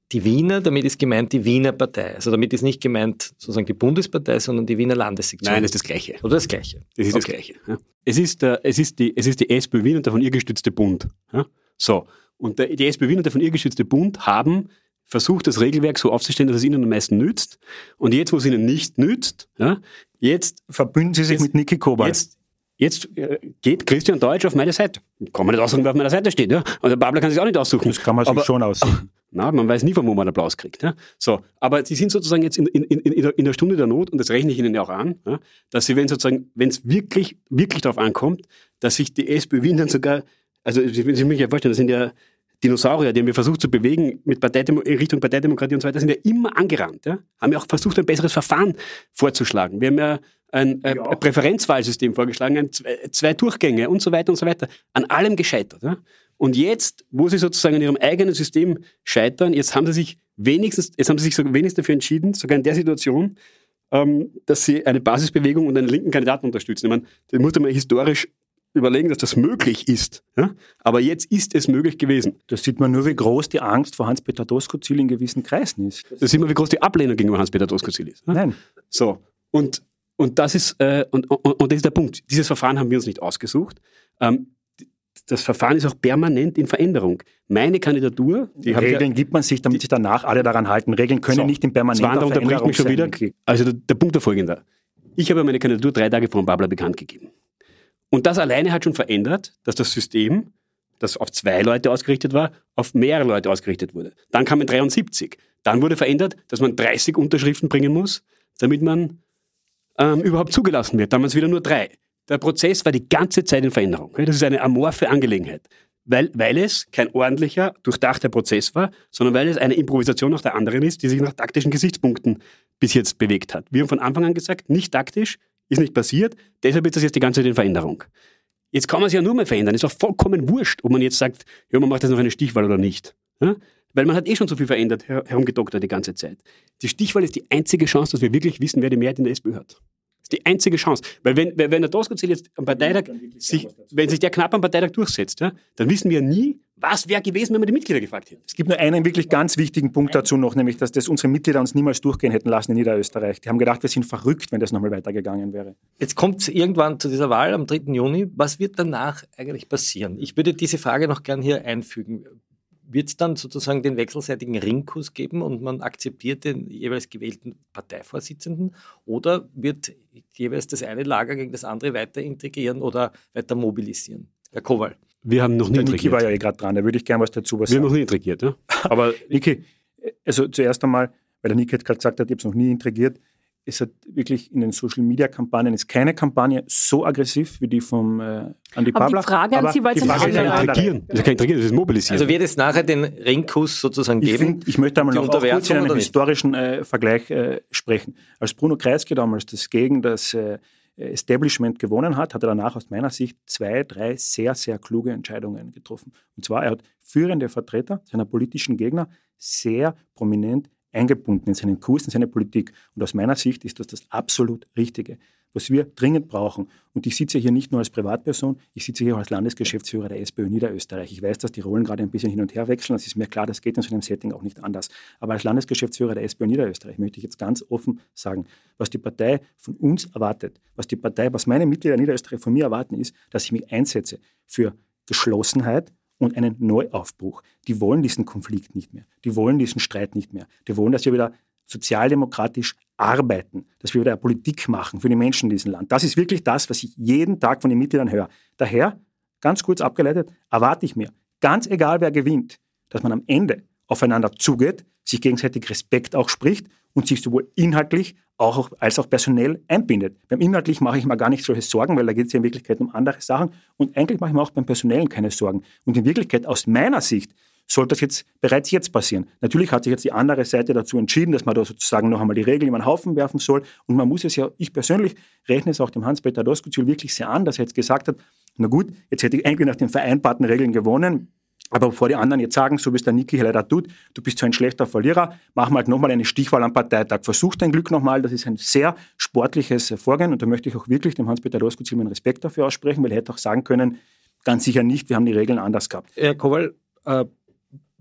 die Wiener, damit ist gemeint die Wiener Partei. Also damit ist nicht gemeint sozusagen die Bundespartei, sondern die Wiener Landessektion. Nein, das ist das Gleiche. Oder das Gleiche? Das ist okay. Das Gleiche. Ja. Es, ist der, es, ist die, es ist die SPÖ Wien und der von ihr gestützte Bund. Ja. So, und der, die SPÖ Wien und der von ihr gestützte Bund haben versucht, das Regelwerk so aufzustellen, dass es ihnen am meisten nützt. Und jetzt, wo es ihnen nicht nützt, ja, jetzt verbünden sie sich jetzt, mit Niki Kobal. Jetzt, jetzt äh, geht Christian Deutsch auf meine Seite. Kann man nicht aussuchen, wer auf meiner Seite steht. Ja? Und der Babler kann sich auch nicht aussuchen. Das kann man sich aber, schon aussuchen. Na, man weiß nie, von wo man Applaus kriegt. Ja? So, aber sie sind sozusagen jetzt in, in, in, in der Stunde der Not, und das rechne ich ihnen ja auch an, ja, dass sie, wenn sozusagen, wenn es wirklich, wirklich darauf ankommt, dass sich die SPÖ Wien dann sogar, also Sie müssen sich ja vorstellen, das sind ja Dinosaurier, die haben wir versucht zu bewegen mit Parteidemo- in Richtung Parteidemokratie und so weiter, sind ja immer angerannt. Ja? Haben ja auch versucht, ein besseres Verfahren vorzuschlagen. Wir haben ja ein, ein ja. Präferenzwahlsystem vorgeschlagen, ein, zwei, zwei Durchgänge und so weiter und so weiter. An allem gescheitert. Ja? Und jetzt, wo sie sozusagen an ihrem eigenen System scheitern, jetzt haben sie sich wenigstens, jetzt haben sie sich so wenigstens dafür entschieden, sogar in der Situation, ähm, dass sie eine Basisbewegung und einen linken Kandidaten unterstützen. Ich meine, das muss man historisch überlegen, dass das möglich ist. Ja? Aber jetzt ist es möglich gewesen. Das sieht man nur, wie groß die Angst vor Hans-Peter Doskozil in gewissen Kreisen ist. Das sieht man, wie groß die Ablehnung gegenüber Hans-Peter Doskozil ist. Ja? Nein. So, und, und, das ist, äh, und, und, und das ist der Punkt. Dieses Verfahren haben wir uns nicht ausgesucht. Ähm, das Verfahren ist auch permanent in Veränderung. Meine Kandidatur... Die Regeln ja, gibt man sich, damit die, sich danach alle daran halten. Regeln können so, nicht in permanenter Veränderung mich schon wieder. Also der, der Punkt ist folgender. Ich habe meine Kandidatur drei Tage vor dem Babler bekannt gegeben. Und das alleine hat schon verändert, dass das System, das auf zwei Leute ausgerichtet war, auf mehrere Leute ausgerichtet wurde. Dann kamen dreiundsiebzig. Dann wurde verändert, dass man dreißig Unterschriften bringen muss, damit man ähm, überhaupt zugelassen wird. Dann waren es wieder nur drei. Der Prozess war die ganze Zeit in Veränderung. Das ist eine amorphe Angelegenheit, weil, weil es kein ordentlicher, durchdachter Prozess war, sondern weil es eine Improvisation nach der anderen ist, die sich nach taktischen Gesichtspunkten bis jetzt bewegt hat. Wir haben von Anfang an gesagt, nicht taktisch, ist nicht passiert, deshalb ist das jetzt die ganze Zeit in Veränderung. Jetzt kann man es ja nur mehr verändern, ist auch vollkommen wurscht, ob man jetzt sagt, ja, man macht jetzt noch eine Stichwahl oder nicht. Ja? Weil man hat eh schon so viel verändert, her- herumgedoktert die ganze Zeit. Die Stichwahl ist die einzige Chance, dass wir wirklich wissen, wer die Mehrheit in der SPÖ hat. Das ist die einzige Chance. Weil wenn, wenn der Doskozil jetzt am Parteitag, sich, wenn sich der knapp am Parteitag durchsetzt, ja, dann wissen wir nie, was wäre gewesen, wenn man die Mitglieder gefragt hätte. Es gibt nur einen wirklich ganz wichtigen Punkt dazu noch, nämlich, dass das unsere Mitglieder uns niemals durchgehen hätten lassen in Niederösterreich. Die haben gedacht, wir sind verrückt, wenn das nochmal weitergegangen wäre. Jetzt kommt es irgendwann zu dieser Wahl am dritten Juni. Was wird danach eigentlich passieren? Ich würde diese Frage noch gern hier einfügen. Wird es dann sozusagen den wechselseitigen Ringkuss geben und man akzeptiert den jeweils gewählten Parteivorsitzenden? Oder wird jeweils das eine Lager gegen das andere weiter integrieren oder weiter mobilisieren? Herr Kowal. Wir haben noch nie intrigiert. Niki war ja eh gerade dran, da würde ich gerne was dazu was Wir sagen. haben noch nie intrigiert, ja? Aber Niki, also zuerst einmal, weil der Niki jetzt gerade gesagt hat, ich habe es noch nie intrigiert, es hat wirklich in den Social-Media-Kampagnen ist keine Kampagne so aggressiv wie die vom äh, Andi Babler. Aber die Frage an Sie war jetzt eine andere. Das ist kein Intrigieren, das ist Mobilisieren. Also wird es nachher den Ringkuss sozusagen ich geben? Find, ich möchte einmal noch kurz in einem historischen äh, Vergleich äh, sprechen. Als Bruno Kreisky damals das gegen das äh, Establishment gewonnen hat, hat er danach aus meiner Sicht zwei, drei sehr, sehr kluge Entscheidungen getroffen. Und zwar, er hat führende Vertreter seiner politischen Gegner sehr prominent eingebunden in seinen Kurs, in seine Politik. Und aus meiner Sicht ist das das absolut Richtige, was wir dringend brauchen. Und ich sitze hier nicht nur als Privatperson, ich sitze hier auch als Landesgeschäftsführer der SPÖ Niederösterreich. Ich weiß, dass die Rollen gerade ein bisschen hin und her wechseln, das ist mir klar, das geht in so einem Setting auch nicht anders. Aber als Landesgeschäftsführer der SPÖ Niederösterreich möchte ich jetzt ganz offen sagen, was die Partei von uns erwartet, was die Partei, was meine Mitglieder Niederösterreich von mir erwarten, ist, dass ich mich einsetze für Geschlossenheit und einen Neuaufbruch. Die wollen diesen Konflikt nicht mehr. Die wollen diesen Streit nicht mehr. Die wollen, dass wir wieder sozialdemokratisch arbeiten, dass wir wieder eine Politik machen für die Menschen in diesem Land. Das ist wirklich das, was ich jeden Tag von den Mitgliedern höre. Daher, ganz kurz abgeleitet, erwarte ich mir, ganz egal wer gewinnt, dass man am Ende aufeinander zugeht, sich gegenseitig Respekt auch spricht und sich sowohl inhaltlich auch, als auch personell einbindet. Beim Inhaltlich mache ich mir gar nicht solche Sorgen, weil da geht es ja in Wirklichkeit um andere Sachen. Und eigentlich mache ich mir auch beim Personellen keine Sorgen. Und in Wirklichkeit, aus meiner Sicht, sollte das jetzt bereits jetzt passieren. Natürlich hat sich jetzt die andere Seite dazu entschieden, dass man da sozusagen noch einmal die Regeln über den Haufen werfen soll. Und man muss es ja, ich persönlich rechne es auch dem Hans-Peter Doskozil wirklich sehr an, dass er jetzt gesagt hat, na gut, jetzt hätte ich eigentlich nach den vereinbarten Regeln gewonnen. Aber bevor die anderen jetzt sagen, so wie es der Niki leider tut, du bist so ein schlechter Verlierer, machen wir halt nochmal eine Stichwahl am Parteitag. Versuch dein Glück nochmal, das ist ein sehr sportliches Vorgehen und da möchte ich auch wirklich dem Hans-Peter Doskozil meinen Respekt dafür aussprechen, weil er hätte auch sagen können, ganz sicher nicht, wir haben die Regeln anders gehabt. Herr Kowal, äh,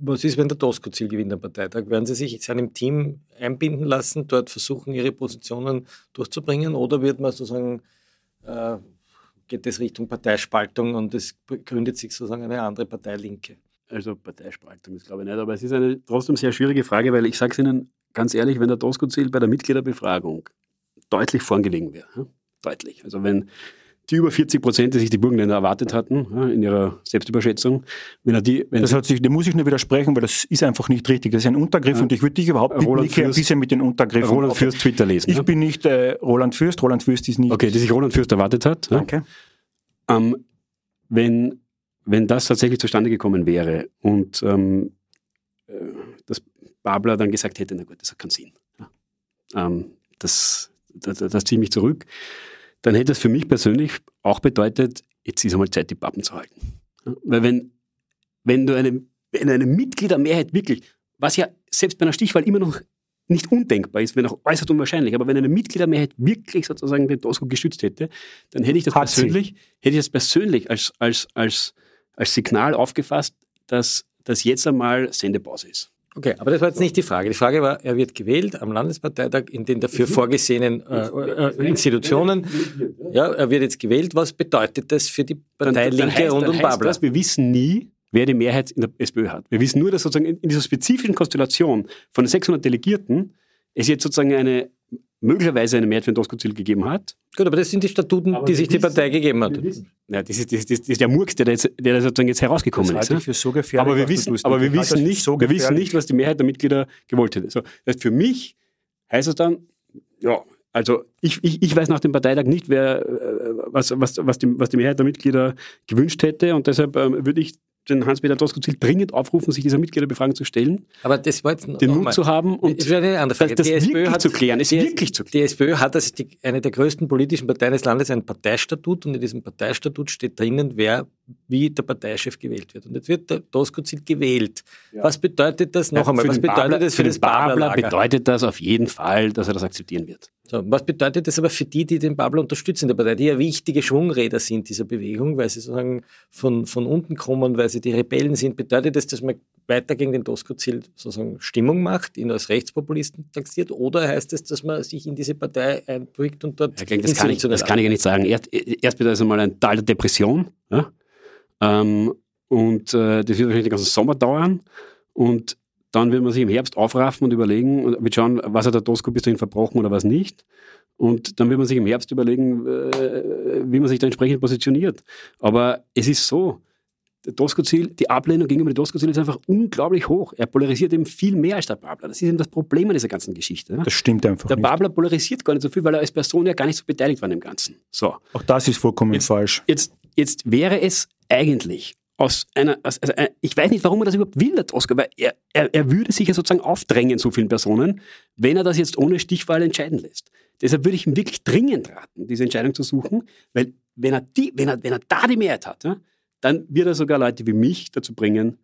Was ist, wenn der Doskozil gewinnt am Parteitag? Werden Sie sich in seinem Team einbinden lassen, dort versuchen, Ihre Positionen durchzubringen, oder wird man sozusagen, äh, geht es Richtung Parteispaltung und es gründet sich sozusagen eine andere Partei Linke? Also Parteispaltung, das glaube ich nicht, aber es ist eine trotzdem sehr schwierige Frage, weil ich sage es Ihnen ganz ehrlich, wenn der Doskozil bei der Mitgliederbefragung deutlich vorn gelegen wäre, ja, deutlich, also wenn die über vierzig Prozent, die sich die Burgenländer erwartet hatten, ja, in ihrer Selbstüberschätzung. Wenn er die, wenn das hat sich, dem muss ich nur widersprechen, weil das ist einfach nicht richtig. Das ist ein Untergriff ja. und ich würde dich überhaupt bitten, Roland Fürst, ein bisschen mit den Untergriffen. Roland Fürst Twitter lesen. Ich ja? bin nicht äh, Roland Fürst, Roland Fürst ist nicht... Okay, die sich Roland Fürst erwartet hat. Danke. Ja. Ähm, wenn, wenn das tatsächlich zustande gekommen wäre und ähm, äh, das Babler dann gesagt hätte, na gut, das hat keinen Sinn. Ja. Ähm, das, das, das ziehe ich mich zurück. Dann hätte es für mich persönlich auch bedeutet, jetzt ist einmal Zeit, die Pappen zu halten. Ja, weil wenn, wenn du eine, wenn eine Mitgliedermehrheit wirklich, was ja selbst bei einer Stichwahl immer noch nicht undenkbar ist, wenn auch äußerst unwahrscheinlich, aber wenn eine Mitgliedermehrheit wirklich sozusagen den Dosko gestützt hätte, dann hätte ich das Hat persönlich, sie. hätte ich das persönlich als, als, als, als Signal aufgefasst, dass das jetzt einmal Sendepause ist. Okay, aber das war jetzt nicht die Frage. Die Frage war, er wird gewählt am Landesparteitag in den dafür vorgesehenen äh, äh, Institutionen. Ja, er wird jetzt gewählt. Was bedeutet das für die Partei dann, dann Linke heißt, und um Babler? Das, wir wissen nie, wer die Mehrheit in der SPÖ hat. Wir wissen nur, dass sozusagen in dieser spezifischen Konstellation von den sechshundert Delegierten es jetzt sozusagen eine möglicherweise eine Mehrheit für den Doskozil gegeben hat. Gut, aber das sind die Statuten, aber die sich wissen, die Partei gegeben hat. Ja, das, ist, das, ist, das ist der Murks, der, jetzt, der sozusagen jetzt herausgekommen das ist. Für so gefährlich, aber wir wissen, aber wir wissen, nicht, so wir wissen nicht, was die Mehrheit der Mitglieder gewollt hätte. So, das heißt, für mich heißt es dann, ja, also ich, ich, ich weiß nach dem Parteitag nicht, wer, was, was, was, die, was die Mehrheit der Mitglieder gewünscht hätte, und deshalb ähm, würde ich den Hans-Peter Doskozil dringend aufrufen, sich dieser Mitgliederbefragung zu stellen. Aber das war jetzt den Mut mal, zu haben und das, eine andere Frage. das, das die wirklich hat, zu klären. Es die, wirklich zu klären. Die SPÖ hat als die, eine der größten politischen Parteien des Landes ein Parteistatut, und in diesem Parteistatut steht drinnen, wer wie der Parteichef gewählt wird. Und jetzt wird der Doskozil gewählt. Ja. Was bedeutet das noch ja, einmal? Was bedeutet Babler, das für, für das Babler? Babler bedeutet das auf jeden Fall, dass er das akzeptieren wird. So, was bedeutet das aber für die, die den Babler unterstützen in der Partei, die ja wichtige Schwungräder sind dieser Bewegung, weil sie sozusagen von, von unten kommen, weil sie die Rebellen sind? Bedeutet das, dass man weiter gegen den Doskozil sozusagen Stimmung macht, ihn als Rechtspopulisten taxiert, oder heißt es, dass man sich in diese Partei einbringt und dort... Ja, das kann ich, das kann ich ja nicht sagen. Erst, erst wird also mal ein Teil der Depression, ja? ähm, und äh, das wird wahrscheinlich den ganzen Sommer dauern, und dann wird man sich im Herbst aufraffen und überlegen und wird schauen, was hat der Dosko bis dahin verbrochen oder was nicht. Und dann wird man sich im Herbst überlegen, wie man sich da entsprechend positioniert. Aber es ist so, der Doskozil, die Ablehnung gegenüber dem Doskozil ist einfach unglaublich hoch. Er polarisiert eben viel mehr als der Babler. Das ist eben das Problem an dieser ganzen Geschichte. Das stimmt einfach Der nicht. Babler polarisiert gar nicht so viel, weil er als Person ja gar nicht so beteiligt war an dem Ganzen. So. Auch das ist vollkommen jetzt, falsch. Jetzt, jetzt wäre es eigentlich aus einer, aus, also ich weiß nicht, warum er das überhaupt will, der Dosko, weil er, er, er würde sich ja sozusagen aufdrängen, so vielen Personen, wenn er das jetzt ohne Stichwahl entscheiden lässt. Deshalb würde ich ihm wirklich dringend raten, diese Entscheidung zu suchen, weil wenn er, die, wenn er, wenn er da die Mehrheit hat, ja, dann wird er sogar Leute wie mich dazu bringen,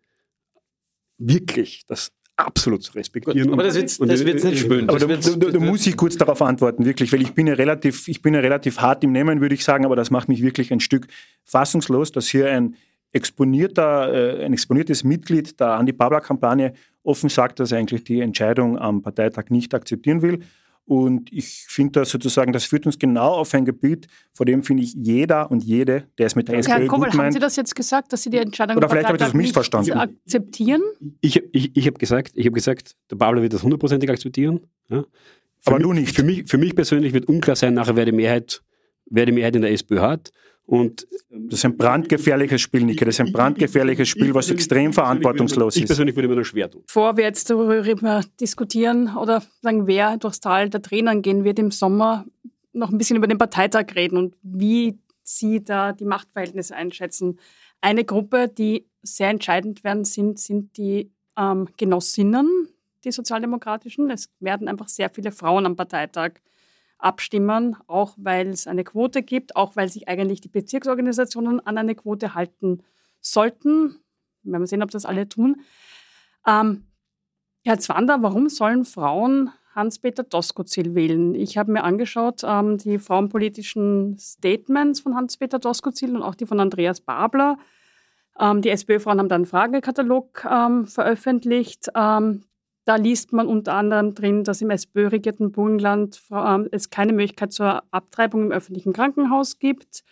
wirklich das absolut zu respektieren. Gut, aber das wird das wird's nicht spüren. Aber da, da, da muss ich kurz darauf antworten, wirklich, weil ich bin ja relativ, ich bin ja relativ hart im Nehmen, würde ich sagen, aber das macht mich wirklich ein Stück fassungslos, dass hier ein exponierter, äh, ein exponiertes Mitglied der Anti-Babler-Kampagne offen sagt, dass er eigentlich die Entscheidung am Parteitag nicht akzeptieren will. Und ich finde das sozusagen, das führt uns genau auf ein Gebiet, vor dem finde ich jeder und jede, der es mit der SPÖ Herr Kobel, gut meint. Haben Sie das jetzt gesagt, dass Sie die Entscheidung Oder vielleicht habe ich das missverstanden. akzeptieren? Ich, ich, ich habe gesagt, ich hab gesagt, der Babler wird das hundertprozentig akzeptieren. Ja. Aber mich, du nicht. Für mich, für mich persönlich wird unklar sein, nachher wer die Mehrheit, wer die Mehrheit in der SPÖ hat. Und das ist ein brandgefährliches Spiel, Nike. Das ist ein brandgefährliches Spiel, was extrem verantwortungslos ist. Ich persönlich würde mir das schwer tun. Bevor wir jetzt darüber diskutieren oder sagen, wer durchs Tal der Tränen gehen wird im Sommer, noch ein bisschen über den Parteitag reden und wie Sie da die Machtverhältnisse einschätzen. Eine Gruppe, die sehr entscheidend werden, sind, sind die ähm, Genossinnen, die sozialdemokratischen. Es werden einfach sehr viele Frauen am Parteitag abstimmen, auch weil es eine Quote gibt, auch weil sich eigentlich die Bezirksorganisationen an eine Quote halten sollten. Wir werden sehen, ob das alle tun. Ähm, Herr Zwander, warum sollen Frauen Hans-Peter Doskozil wählen? Ich habe mir angeschaut, ähm, die frauenpolitischen Statements von Hans-Peter Doskozil und auch die von Andreas Babler. Ähm, die SPÖ-Frauen haben dann einen Fragekatalog ähm, veröffentlicht. Ähm, da liest man unter anderem drin, dass im SPÖ-regierten Burgenland ähm, es keine Möglichkeit zur Abtreibung im öffentlichen Krankenhaus gibt.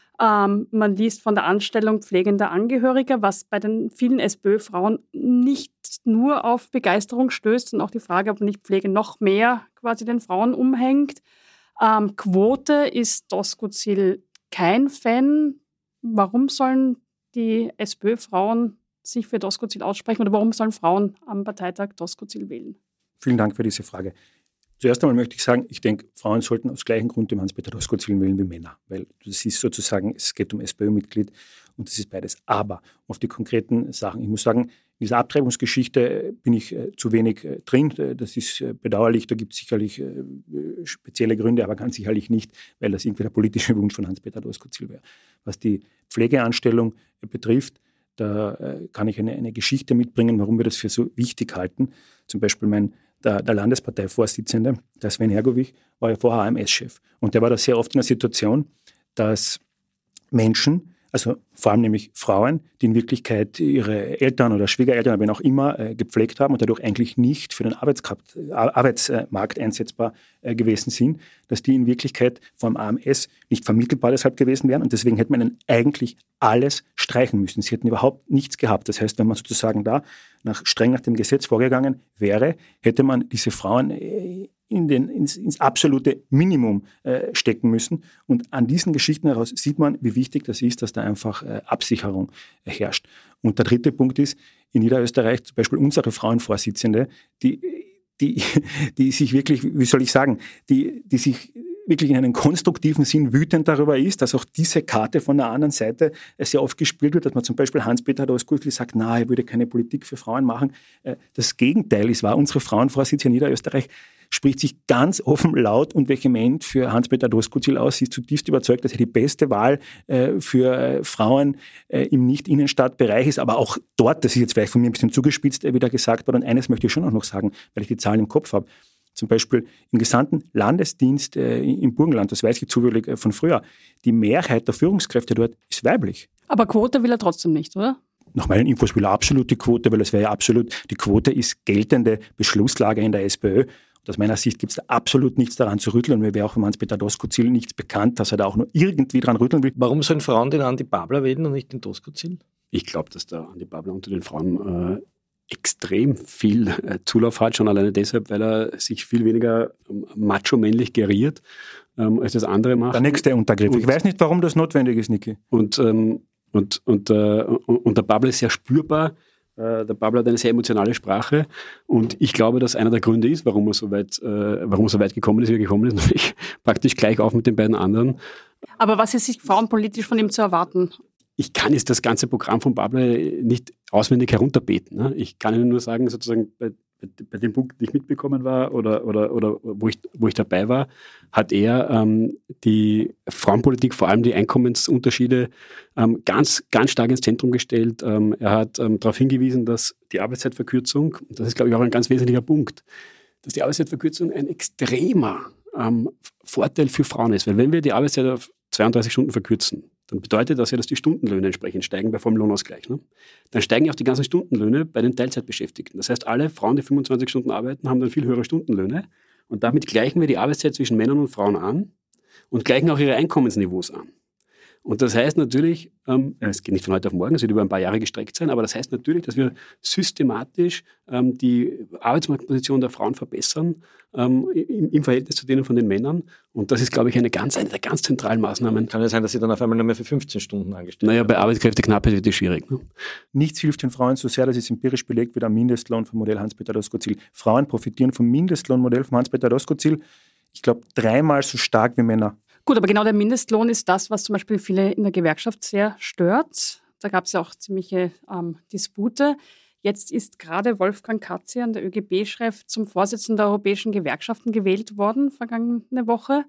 Ähm, man liest von der Anstellung pflegender Angehöriger, was bei den vielen SPÖ-Frauen nicht nur auf Begeisterung stößt und auch die Frage, ob nicht Pflege noch mehr quasi den Frauen umhängt. Ähm, Quote ist Doskozil kein Fan. Warum sollen die SPÖ-Frauen sich für Doskozil aussprechen oder warum sollen Frauen am Parteitag Doskozil wählen? Vielen Dank für diese Frage. Zuerst einmal möchte ich sagen, ich denke, Frauen sollten aus gleichem Grund dem Hans-Peter Doskozil wählen wie Männer, weil das ist sozusagen, es geht um SPÖ-Mitglied und das ist beides. Aber auf die konkreten Sachen, ich muss sagen, in dieser Abtreibungsgeschichte bin ich äh, zu wenig äh, drin. Das ist äh, bedauerlich, da gibt es sicherlich äh, spezielle Gründe, aber ganz sicherlich nicht, weil das irgendwie der politische Wunsch von Hans-Peter Doskozil wäre. Was die Pflegeanstellung äh, betrifft, da äh, kann ich eine, eine Geschichte mitbringen, warum wir das für so wichtig halten. Zum Beispiel mein Der, der Landesparteivorsitzende, der Sven Hergovich, war ja vorher A M S-Chef. Und der war da sehr oft in der Situation, dass Menschen, also vor allem nämlich Frauen, die in Wirklichkeit ihre Eltern oder Schwiegereltern, aber wen auch immer, äh, gepflegt haben und dadurch eigentlich nicht für den Arbeitskraft, äh, Arbeitsmarkt einsetzbar äh, gewesen sind, dass die in Wirklichkeit vom A M S nicht vermittelbar deshalb gewesen wären und deswegen hätte man ihnen eigentlich alles streichen müssen. Sie hätten überhaupt nichts gehabt. Das heißt, wenn man sozusagen da nach, streng nach dem Gesetz vorgegangen wäre, hätte man diese Frauen äh, in den, ins, ins absolute Minimum äh, stecken müssen. Und an diesen Geschichten heraus sieht man, wie wichtig das ist, dass da einfach äh, Absicherung äh, herrscht. Und der dritte Punkt ist, in Niederösterreich zum Beispiel unsere Frauenvorsitzende, die, die, die sich wirklich, wie soll ich sagen, die, die sich wirklich in einem konstruktiven Sinn wütend darüber ist, dass auch diese Karte von der anderen Seite sehr oft gespielt wird, dass man zum Beispiel Hans-Peter Doskozil sagt, na, er würde keine Politik für Frauen machen. Das Gegenteil ist wahr. Unsere Frauenvorsitzende in Niederösterreich spricht sich ganz offen, laut und vehement für Hans-Peter Doskozil aus. Sie ist zutiefst überzeugt, dass er die beste Wahl äh, für äh, Frauen äh, im Nicht-Innenstadtbereich ist. Aber auch dort, das ist jetzt vielleicht von mir ein bisschen zugespitzt äh, wieder gesagt worden. Und eines möchte ich schon auch noch sagen, weil ich die Zahlen im Kopf habe. Zum Beispiel im gesamten Landesdienst äh, im Burgenland, das weiß ich zufällig äh, von früher, die Mehrheit der Führungskräfte dort ist weiblich. Aber Quote will er trotzdem nicht, oder? Nach meinen Infos will er absolut die Quote, weil es wäre ja absolut, die Quote ist geltende Beschlusslage in der SPÖ. Aus meiner Sicht gibt es da absolut nichts daran zu rütteln. Und mir wäre auch von Hans-Peter Doskozil nichts bekannt, dass er da auch nur irgendwie dran rütteln will. Warum sollen Frauen den Andi Babler wählen und nicht den Doskozil? Ich glaube, dass der Andi Babler unter den Frauen äh, extrem viel äh, Zulauf hat, schon alleine deshalb, weil er sich viel weniger ähm, macho-männlich geriert, ähm, als das andere macht. Der nächste Untergriff. Und ich weiß nicht, warum das notwendig ist, Niki. Und, ähm, und, und, äh, und, und der Babler ist sehr spürbar. Der Babler hat eine sehr emotionale Sprache und ich glaube, dass einer der Gründe ist, warum er so weit, äh, warum er so weit gekommen ist, wie er gekommen ist, nämlich praktisch gleich auf mit den beiden anderen. Aber was ist sich frauenpolitisch von ihm zu erwarten? Ich kann jetzt das ganze Programm von Babler nicht auswendig herunterbeten. Ne? Ich kann Ihnen nur sagen, sozusagen bei, bei, bei dem Punkt, den ich mitbekommen war oder, oder, oder wo, ich, wo ich dabei war, hat er ähm, die Frauenpolitik, vor allem die Einkommensunterschiede, ähm, ganz, ganz stark ins Zentrum gestellt. Ähm, er hat ähm, darauf hingewiesen, dass die Arbeitszeitverkürzung, das ist, glaube ich, auch ein ganz wesentlicher Punkt, dass die Arbeitszeitverkürzung ein extremer ähm, Vorteil für Frauen ist. Weil wenn wir die Arbeitszeit auf zweiunddreißig Stunden verkürzen, dann bedeutet das ja, dass die Stundenlöhne entsprechend steigen bei vollem Lohnausgleich. Ne? Dann steigen ja auch die ganzen Stundenlöhne bei den Teilzeitbeschäftigten. Das heißt, alle Frauen, die fünfundzwanzig Stunden arbeiten, haben dann viel höhere Stundenlöhne. Und damit gleichen wir die Arbeitszeit zwischen Männern und Frauen an und gleichen auch ihre Einkommensniveaus an. Und das heißt natürlich, ähm, es geht nicht von heute auf morgen, es wird über ein paar Jahre gestreckt sein, aber das heißt natürlich, dass wir systematisch ähm, die Arbeitsmarktposition der Frauen verbessern ähm, im, im Verhältnis zu denen von den Männern. Und das ist, glaube ich, eine, ganz, eine der ganz zentralen Maßnahmen. Kann ja sein, dass sie dann auf einmal nur mehr für fünfzehn Stunden angestellt Naja, werden. bei Arbeitskräfteknappheit wird das schwierig. Ne? Nichts hilft den Frauen so sehr, dass es empirisch belegt wird am Mindestlohn vom Modell Hans-Peter Doskozil. Frauen profitieren vom Mindestlohnmodell von Hans-Peter Doskozil, ich glaube, dreimal so stark wie Männer. Gut, aber genau der Mindestlohn ist das, was zum Beispiel viele in der Gewerkschaft sehr stört. Da gab es ja auch ziemliche ähm, Dispute. Jetzt ist gerade Wolfgang Katzian, der ÖGB-Chef, zum Vorsitzenden der europäischen Gewerkschaften gewählt worden, vergangene Woche.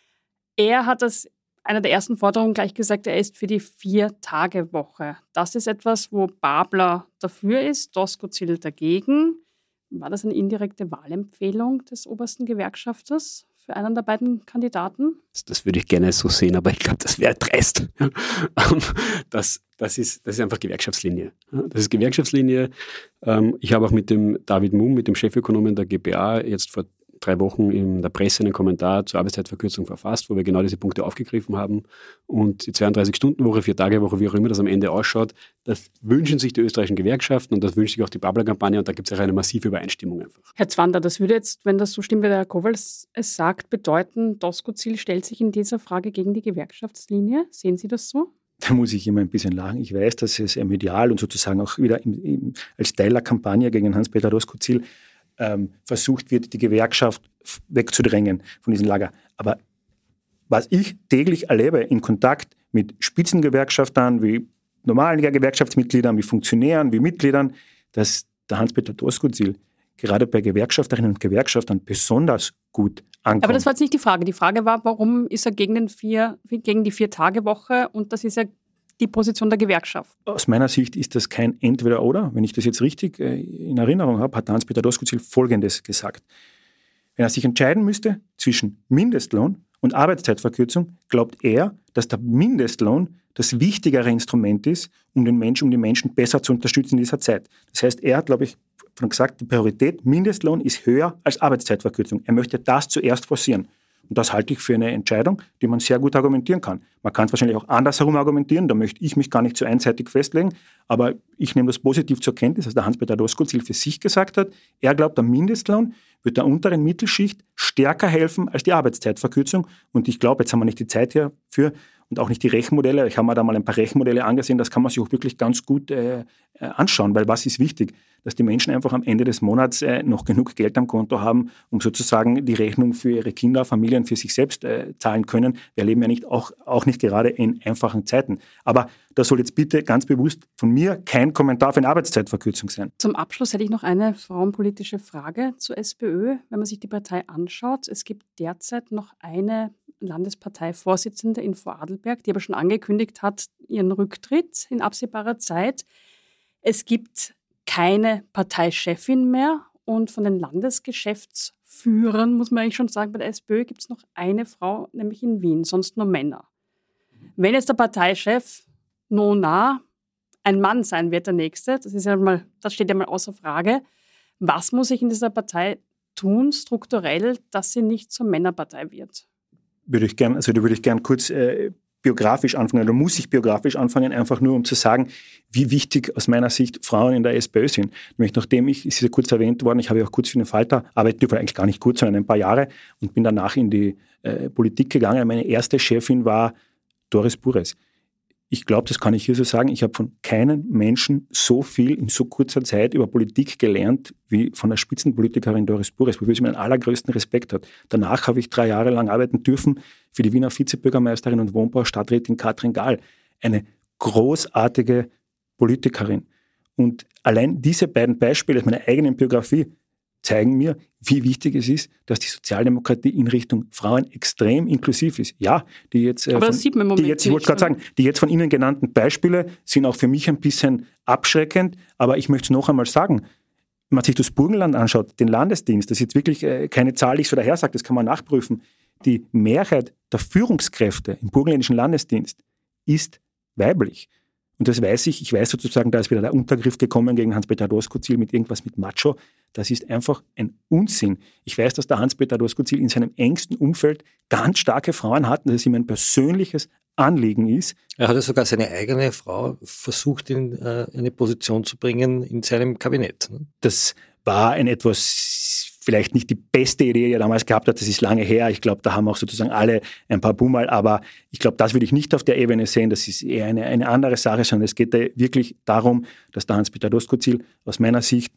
Er hat als einer der ersten Forderungen gleich gesagt, er ist für die Vier-Tage-Woche. Das ist etwas, wo Babler dafür ist, Doskozil dagegen. War das eine indirekte Wahlempfehlung des obersten Gewerkschafters für einen der beiden Kandidaten? Das, das würde ich gerne so sehen, aber ich glaube, das wäre dreist. Das, das, ist, das ist einfach Gewerkschaftslinie. Das ist Gewerkschaftslinie. Ich habe auch mit dem David Mumm, mit dem Chefökonomen der G B A, jetzt vor drei Wochen in der Presse einen Kommentar zur Arbeitszeitverkürzung verfasst, wo wir genau diese Punkte aufgegriffen haben. Und die zweiunddreißig-Stunden-Woche, Vier-Tage-Woche, wie auch immer das am Ende ausschaut, das wünschen sich die österreichischen Gewerkschaften und das wünscht sich auch die Babler-Kampagne und da gibt es auch eine massive Übereinstimmung einfach. Herr Zwander, das würde jetzt, wenn das so stimmt, wie der Herr Kowal es sagt, bedeuten, Doskozil stellt sich in dieser Frage gegen die Gewerkschaftslinie. Sehen Sie das so? Da muss ich immer ein bisschen lachen. Ich weiß, dass es medial und sozusagen auch wieder im, im, als Teil der Kampagne gegen Hans-Peter Doskozil ähm, versucht wird, die Gewerkschaft wegzudrängen von diesem Lager. Aber was ich täglich erlebe in Kontakt mit Spitzengewerkschaftern, wie normalen Gewerkschaftsmitgliedern, wie Funktionären, wie Mitgliedern, dass der Hans-Peter Doskozil gerade bei Gewerkschafterinnen und Gewerkschaftern besonders gut ankommt. Aber das war jetzt nicht die Frage. Die Frage war, warum ist er gegen, den vier, gegen die Vier-Tage-Woche und das ist ja die Position der Gewerkschaft. Aus meiner Sicht ist das kein Entweder-Oder. Wenn ich das jetzt richtig in Erinnerung habe, hat Hans-Peter Doskozil Folgendes gesagt. Wenn er sich entscheiden müsste zwischen Mindestlohn und Arbeitszeitverkürzung, glaubt er, dass der Mindestlohn das wichtigere Instrument ist, um den Menschen, um die Menschen besser zu unterstützen in dieser Zeit. Das heißt, er hat, glaube ich, schon gesagt, die Priorität Mindestlohn ist höher als Arbeitszeitverkürzung. Er möchte das zuerst forcieren. Und das halte ich für eine Entscheidung, die man sehr gut argumentieren kann. Man kann es wahrscheinlich auch andersherum argumentieren, da möchte ich mich gar nicht so einseitig festlegen, aber ich nehme das positiv zur Kenntnis, dass der Hans-Peter Doskozil für sich gesagt hat, er glaubt, der Mindestlohn wird der unteren Mittelschicht stärker helfen als die Arbeitszeitverkürzung. Und ich glaube, jetzt haben wir nicht die Zeit hierfür und auch nicht die Rechenmodelle. Ich habe mir da mal ein paar Rechenmodelle angesehen, das kann man sich auch wirklich ganz gut äh, anschauen, weil was ist wichtig? Dass die Menschen einfach am Ende des Monats äh, noch genug Geld am Konto haben, um sozusagen die Rechnung für ihre Kinder, Familien, für sich selbst äh, zahlen können. Wir leben ja nicht auch, auch nicht gerade in einfachen Zeiten. Aber das soll jetzt bitte ganz bewusst von mir kein Kommentar für eine Arbeitszeitverkürzung sein. Zum Abschluss hätte ich noch eine frauenpolitische Frage zur SPÖ. Wenn man sich die Partei anschaut, es gibt derzeit noch eine Landesparteivorsitzende in Vorarlberg, die aber schon angekündigt hat, ihren Rücktritt in absehbarer Zeit. Es gibt keine Parteichefin mehr und von den Landesgeschäftsführern, muss man eigentlich schon sagen, bei der SPÖ gibt es noch eine Frau, nämlich in Wien, sonst nur Männer. Wenn jetzt der Parteichef nona ein Mann sein wird, der Nächste, das ist ja mal, das steht ja mal außer Frage, was muss sich in dieser Partei tun, strukturell, dass sie nicht zur Männerpartei wird? Würde ich gern, also da würde ich gern kurz äh, biografisch anfangen, oder muss ich biografisch anfangen, einfach nur um zu sagen, wie wichtig aus meiner Sicht Frauen in der SPÖ sind. Nämlich nachdem ich, es ist ja kurz erwähnt worden, ich habe ja auch kurz für den Falter arbeitet, dürfen eigentlich gar nicht kurz, sondern ein paar Jahre und bin danach in die äh, Politik gegangen. Meine erste Chefin war Doris Bures. Ich glaube, das kann ich hier so sagen, ich habe von keinem Menschen so viel in so kurzer Zeit über Politik gelernt, wie von der Spitzenpolitikerin Doris Bures, wofür sie meinen allergrößten Respekt hat. Danach habe ich drei Jahre lang arbeiten dürfen für die Wiener Vizebürgermeisterin und Wohnbau-Stadträtin Katrin Gahl. Eine großartige Politikerin. Und allein diese beiden Beispiele aus meiner eigenen Biografie zeigen mir, wie wichtig es ist, dass die Sozialdemokratie in Richtung Frauen extrem inklusiv ist. Ja, die jetzt, äh, Aber das von, sieht man im Moment die jetzt, ich wollte gerade sagen, die jetzt von Ihnen genannten Beispiele sind auch für mich ein bisschen abschreckend, aber ich möchte es noch einmal sagen, wenn man sich das Burgenland anschaut, den Landesdienst, das ist jetzt wirklich äh, keine Zahl, die ich so daher sage, das kann man nachprüfen, die Mehrheit der Führungskräfte im burgenländischen Landesdienst ist weiblich. Und das weiß ich, ich weiß sozusagen, da ist wieder der Untergriff gekommen gegen Hans-Peter Doskozil mit irgendwas mit Macho. Das ist einfach ein Unsinn. Ich weiß, dass der Hans-Peter Doskozil in seinem engsten Umfeld ganz starke Frauen hat und dass es ihm ein persönliches Anliegen ist. Er hat ja sogar seine eigene Frau versucht, in äh, eine Position zu bringen in seinem Kabinett. Das war ein etwas, vielleicht nicht die beste Idee, die er damals gehabt hat, das ist lange her. Ich glaube, da haben auch sozusagen alle ein paar Bummerl, aber ich glaube, das würde ich nicht auf der Ebene sehen. Das ist eher eine, eine andere Sache, sondern es geht da wirklich darum, dass der Hans-Peter Doskozil aus meiner Sicht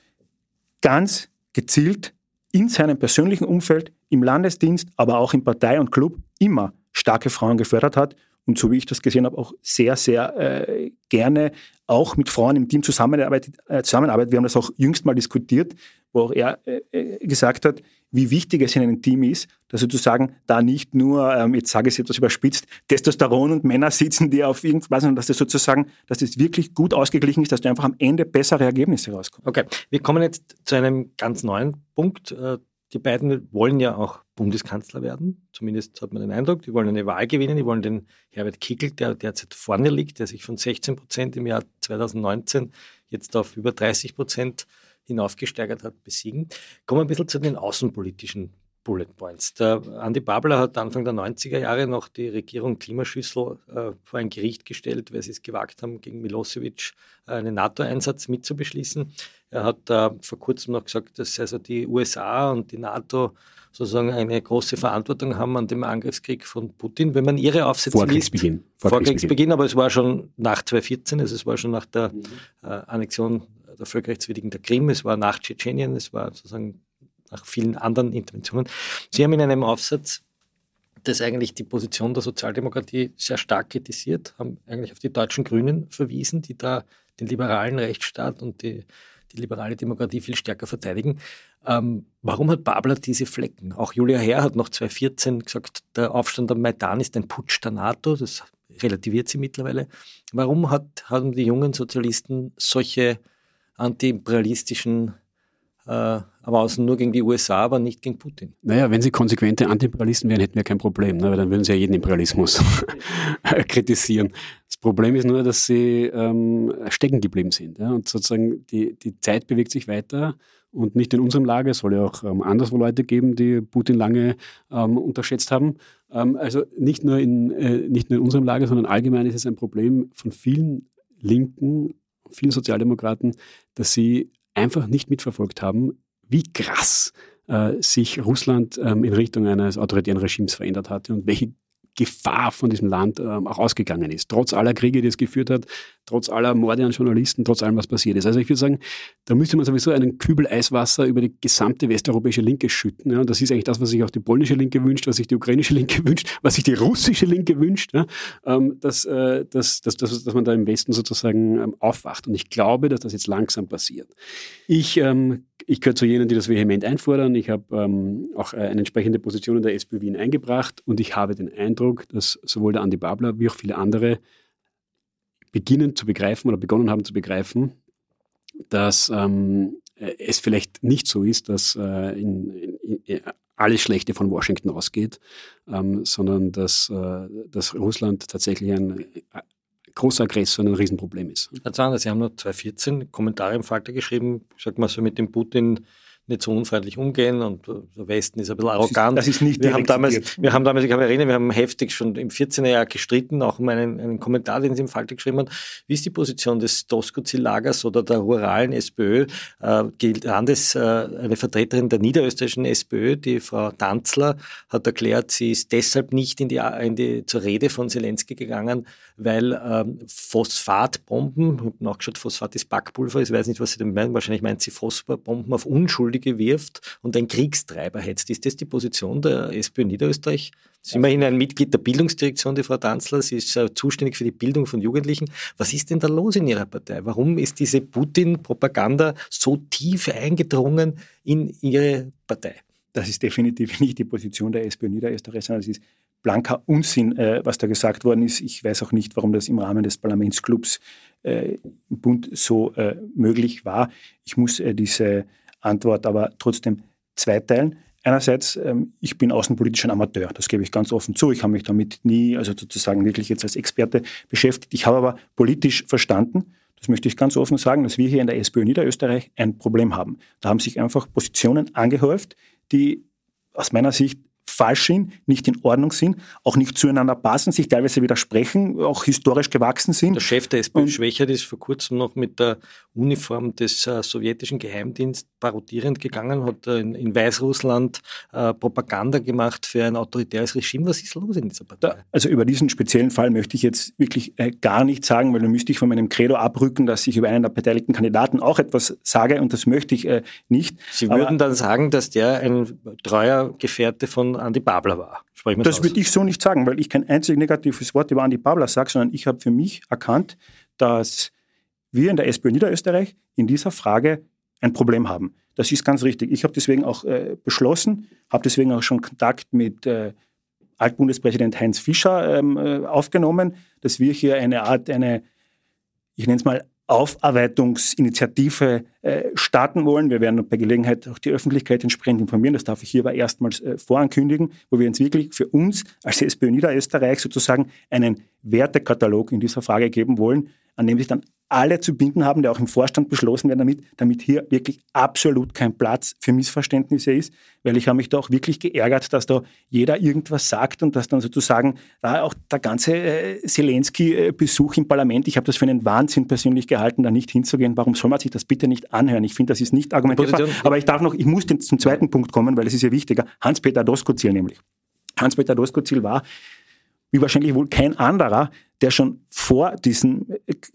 ganz gezielt in seinem persönlichen Umfeld, im Landesdienst, aber auch im Partei und Club immer starke Frauen gefördert hat und so wie ich das gesehen habe, auch sehr, sehr äh, gerne auch mit Frauen im Team zusammenarbeitet. Äh, zusammenarbeitet. Wir haben das auch jüngst mal diskutiert, wo auch er äh, gesagt hat, wie wichtig es in einem Team ist, dass sozusagen da nicht nur, ähm, jetzt sage ich es etwas überspitzt, Testosteron und Männer sitzen, die auf irgendwas, sondern dass das sozusagen, dass das wirklich gut ausgeglichen ist, dass du einfach am Ende bessere Ergebnisse rauskommst. Okay, wir kommen jetzt zu einem ganz neuen Punkt. die beiden wollen ja auch Bundeskanzler werden, zumindest hat man den Eindruck, die wollen eine Wahl gewinnen, die wollen den Herbert Kickl, der derzeit vorne liegt, der sich von sechzehn Prozent im Jahr zweitausendneunzehn jetzt auf über dreißig Prozent hinaufgesteigert hat, besiegen. Kommen wir ein bisschen zu den außenpolitischen Bullet Points. Der Andi Babler hat Anfang der neunziger Jahre noch die Regierung Klimaschüssel äh, vor ein Gericht gestellt, weil sie es gewagt haben, gegen Milosevic äh, einen NATO-Einsatz mitzubeschließen. Er hat äh, vor kurzem noch gesagt, dass also die U S A und die NATO sozusagen eine große Verantwortung haben an dem Angriffskrieg von Putin. Wenn man ihre Aufsätze vor Kriegsbeginn. liest, vor Kriegsbeginn. Kriegsbeginn, aber es war schon nach zweitausendvierzehn, also es war schon nach der äh, Annexion der völkerrechtswidrigen der Krim, es war nach Tschetschenien, es war sozusagen nach vielen anderen Interventionen. Sie haben in einem Aufsatz, das eigentlich die Position der Sozialdemokratie sehr stark kritisiert, haben eigentlich auf die deutschen Grünen verwiesen, die da den liberalen Rechtsstaat und die, die liberale Demokratie viel stärker verteidigen. Ähm, warum hat Babler diese Flecken? Auch Julia Herr hat noch zweitausendvierzehn gesagt, der Aufstand am Maidan ist ein Putsch der NATO, das relativiert sie mittlerweile. Warum hat, haben die jungen Sozialisten solche antiimperialistischen Äh, aber außen nur gegen die U S A, aber nicht gegen Putin? Naja, wenn sie konsequente Antiimperialisten wären, hätten wir kein Problem, ne? Weil dann würden sie ja jeden Imperialismus kritisieren. Das Problem ist nur, dass sie ähm, stecken geblieben sind. Ja? Und sozusagen die, die Zeit bewegt sich weiter und nicht in unserem Lager. Es soll ja auch ähm, anderswo Leute geben, die Putin lange ähm, unterschätzt haben. Ähm, also nicht nur, in, äh, nicht nur in unserem Lager, sondern allgemein ist es ein Problem von vielen Linken, vielen Sozialdemokraten, dass sie einfach nicht mitverfolgt haben, wie krass äh, sich Russland ähm, in Richtung eines autoritären Regimes verändert hatte und welche Gefahr von diesem Land ähm, auch ausgegangen ist. Trotz aller Kriege, die es geführt hat, trotz aller Morde an Journalisten, trotz allem, was passiert ist. Also ich würde sagen, da müsste man sowieso einen Kübel Eiswasser über die gesamte westeuropäische Linke schütten. Ja? Und das ist eigentlich das, was sich auch die polnische Linke wünscht, was sich die ukrainische Linke wünscht, was sich die russische Linke wünscht, ja? ähm, dass, äh, dass, dass, dass, dass man da im Westen sozusagen ähm, aufwacht. Und ich glaube, dass das jetzt langsam passiert. Ich, ähm, ich gehöre zu jenen, die das vehement einfordern. Ich habe ähm, auch äh, eine entsprechende Position in der SPÖ Wien eingebracht und ich habe den Eindruck, dass sowohl der Andi Babler wie auch viele andere beginnen zu begreifen oder begonnen haben zu begreifen, dass ähm, es vielleicht nicht so ist, dass äh, in, in, in alles Schlechte von Washington ausgeht, ähm, sondern dass, äh, dass Russland tatsächlich ein äh, großer Aggressor und ein Riesenproblem ist. Herr Zahner, Sie haben noch zweitausendvierzehn Kommentare im Falter geschrieben, sag mal so mit dem Putin nicht so unfreundlich umgehen und der Westen ist ein bisschen arrogant. Das ist, das ist nicht wir haben damals, wir haben damals, ich kann mich erinnern, wir haben heftig schon im vierzehner Jahr gestritten, auch um einen, einen Kommentar, den Sie im Falter geschrieben haben. Wie ist die Position des Doskozil-Lagers oder der ruralen SPÖ? Äh, Landes, äh, eine Vertreterin der niederösterreichischen SPÖ, die Frau Danzler, hat erklärt, sie ist deshalb nicht in die, in die, zur Rede von Zelensky gegangen, weil ähm, Phosphatbomben, ich habe nachgeschaut, Phosphat ist Backpulver, ich weiß nicht, was sie denn meinen, wahrscheinlich meint sie Phosphatbomben auf Unschuldige wirft und ein Kriegstreiber hetzt. Ist das die Position der SPÖ Niederösterreich? Sie ist immerhin ein Mitglied der Bildungsdirektion, die Frau Danzler. Sie ist uh, zuständig für die Bildung von Jugendlichen. Was ist denn da los in Ihrer Partei? Warum ist diese Putin-Propaganda so tief eingedrungen in Ihre Partei? Das ist definitiv nicht die Position der SPÖ Niederösterreich, sondern es ist blanker Unsinn, äh, was da gesagt worden ist. Ich weiß auch nicht, warum das im Rahmen des Parlamentsclubs äh, im Bund so äh, möglich war. Ich muss äh, diese Antwort aber trotzdem zweiteilen. Einerseits, ähm, ich bin außenpolitisch ein Amateur, das gebe ich ganz offen zu. Ich habe mich damit nie, also sozusagen wirklich jetzt als Experte beschäftigt. Ich habe aber politisch verstanden, das möchte ich ganz offen sagen, dass wir hier in der SPÖ Niederösterreich ein Problem haben. Da haben sich einfach Positionen angehäuft, die aus meiner Sicht falsch sind, nicht in Ordnung sind, auch nicht zueinander passen, sich teilweise widersprechen, auch historisch gewachsen sind. Der Chef der SPÖ Schwächert ist vor kurzem noch mit der Uniform des äh, sowjetischen Geheimdienstes parodierend gegangen, hat äh, in, in Weißrussland äh, Propaganda gemacht für ein autoritäres Regime. Was ist los in dieser Partei? Da, also über diesen speziellen Fall möchte ich jetzt wirklich äh, gar nichts sagen, weil dann müsste ich von meinem Credo abrücken, dass ich über einen der beteiligten Kandidaten auch etwas sage und das möchte ich äh, nicht. Sie Aber, würden dann sagen, dass der ein treuer Gefährte von Andi Babler war. Das würde ich so nicht sagen, weil ich kein einziges negatives Wort über Andi Babler sage, sondern ich habe für mich erkannt, dass wir in der SPÖ Niederösterreich in dieser Frage ein Problem haben. Das ist ganz richtig. Ich habe deswegen auch äh, beschlossen, habe deswegen auch schon Kontakt mit äh, Altbundespräsident Heinz Fischer ähm, äh, aufgenommen, dass wir hier eine Art, eine, ich nenne es mal, Aufarbeitungsinitiative äh, starten wollen. Wir werden bei Gelegenheit auch die Öffentlichkeit entsprechend informieren. Das darf ich hier aber erstmals äh, vorankündigen, wo wir uns wirklich für uns als SPÖ Niederösterreich sozusagen einen Wertekatalog in dieser Frage geben wollen, an dem sich dann alle zu binden haben, der auch im Vorstand beschlossen werden damit, damit hier wirklich absolut kein Platz für Missverständnisse ist, weil ich habe mich da auch wirklich geärgert, dass da jeder irgendwas sagt und dass dann sozusagen da auch der ganze äh, Zelensky-Besuch im Parlament, ich habe das für einen Wahnsinn persönlich gehalten, da nicht hinzugehen. Warum soll man sich das bitte nicht anhören? Ich finde, das ist nicht argumentierbar. Aber ich darf noch, ich muss zum zweiten Punkt kommen, weil es ist ja wichtiger. Hans-Peter Doskozil nämlich. Hans-Peter Doskozil war, wie wahrscheinlich wohl kein anderer, der schon vor diesem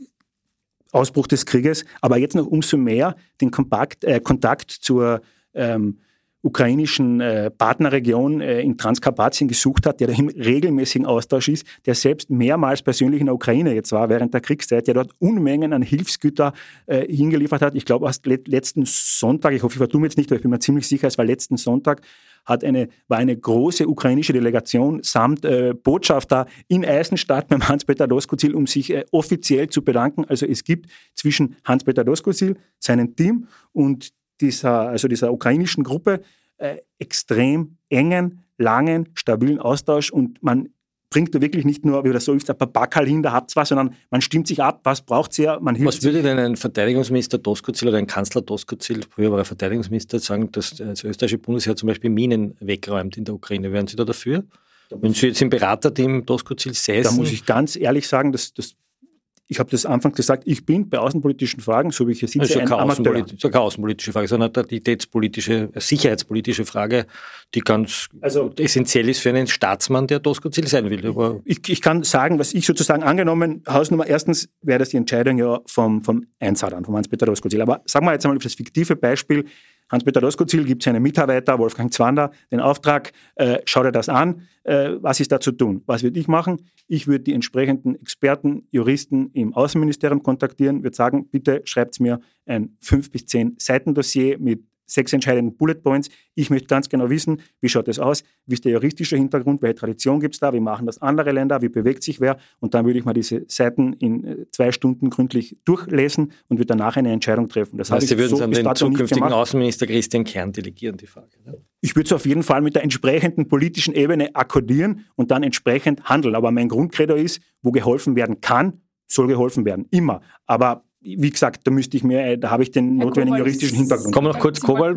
Ausbruch des Krieges, aber jetzt noch umso mehr den Kompakt, äh, Kontakt zur ähm, ukrainischen äh, Partnerregion äh, in Transkarpatien gesucht hat, der da im regelmäßigen Austausch ist, der selbst mehrmals persönlich in der Ukraine jetzt war während der Kriegszeit, der dort Unmengen an Hilfsgüter äh, hingeliefert hat. Ich glaube, erst le- letzten Sonntag, ich hoffe, ich vertue mir jetzt nicht, aber ich bin mir ziemlich sicher, es war letzten Sonntag, hat eine, war eine große ukrainische Delegation samt äh, Botschafter in Eisenstadt beim Hans-Peter Doskozil, um sich äh, offiziell zu bedanken. Also es gibt zwischen Hans-Peter Doskozil, seinem Team und dieser, also dieser ukrainischen Gruppe äh, extrem engen, langen, stabilen Austausch und man bringt da wirklich nicht nur, wie das so ist, ein paar Backerl hin, da habt ihr was, sondern man stimmt sich ab, was braucht ihr, man hilft. Was würde denn ein Verteidigungsminister Doskozil oder ein Kanzler Doskozil, früher war er Verteidigungsminister, sagen, dass das österreichische Bundesheer zum Beispiel Minen wegräumt in der Ukraine? Wären Sie da dafür? Da Wenn Sie jetzt im Beraterteam Doskozil säßen? Da muss ich ganz ehrlich sagen, dass das ich habe das anfangs gesagt, ich bin bei außenpolitischen Fragen, so wie ich hier sitze, also ein Amateur. Das ist keine außenpolitische Frage, sondern eine identitätspolitische, sicherheitspolitische Frage, die ganz also, essentiell ist für einen Staatsmann, der Doskozil sein will. Aber ich, ich kann sagen, was ich sozusagen angenommen, Hausnummer, erstens wäre das die Entscheidung ja vom, vom Einsadern, vom Hans-Peter Doskozil. Aber sagen wir jetzt einmal das fiktive Beispiel, Hans-Peter Doskozil gibt seinem Mitarbeiter Wolfgang Zwander den Auftrag, äh, schau dir das an, äh, was ist da zu tun? Was würde ich machen? Ich würde die entsprechenden Experten, Juristen im Außenministerium kontaktieren, würde sagen, bitte schreibt mir ein fünf bis zehn Seiten Dossier mit sechs entscheidenden Bullet Points. Ich möchte ganz genau wissen, wie schaut das aus, wie ist der juristische Hintergrund, welche Tradition gibt es da, wie machen das andere Länder, wie bewegt sich wer und dann würde ich mal diese Seiten in zwei Stunden gründlich durchlesen und würde danach eine Entscheidung treffen. Das heißt, Sie würden so an den zukünftigen Außenminister Christian Kern delegieren, die Frage. Ne? Ich würde es auf jeden Fall mit der entsprechenden politischen Ebene akkordieren und dann entsprechend handeln. Aber mein Grundcredo ist, wo geholfen werden kann, soll geholfen werden. Immer. Aber wie gesagt, da müsste ich mir, da habe ich den Herr notwendigen Kowal, juristischen Hintergrund. Kommen wir noch kurz, Kowal.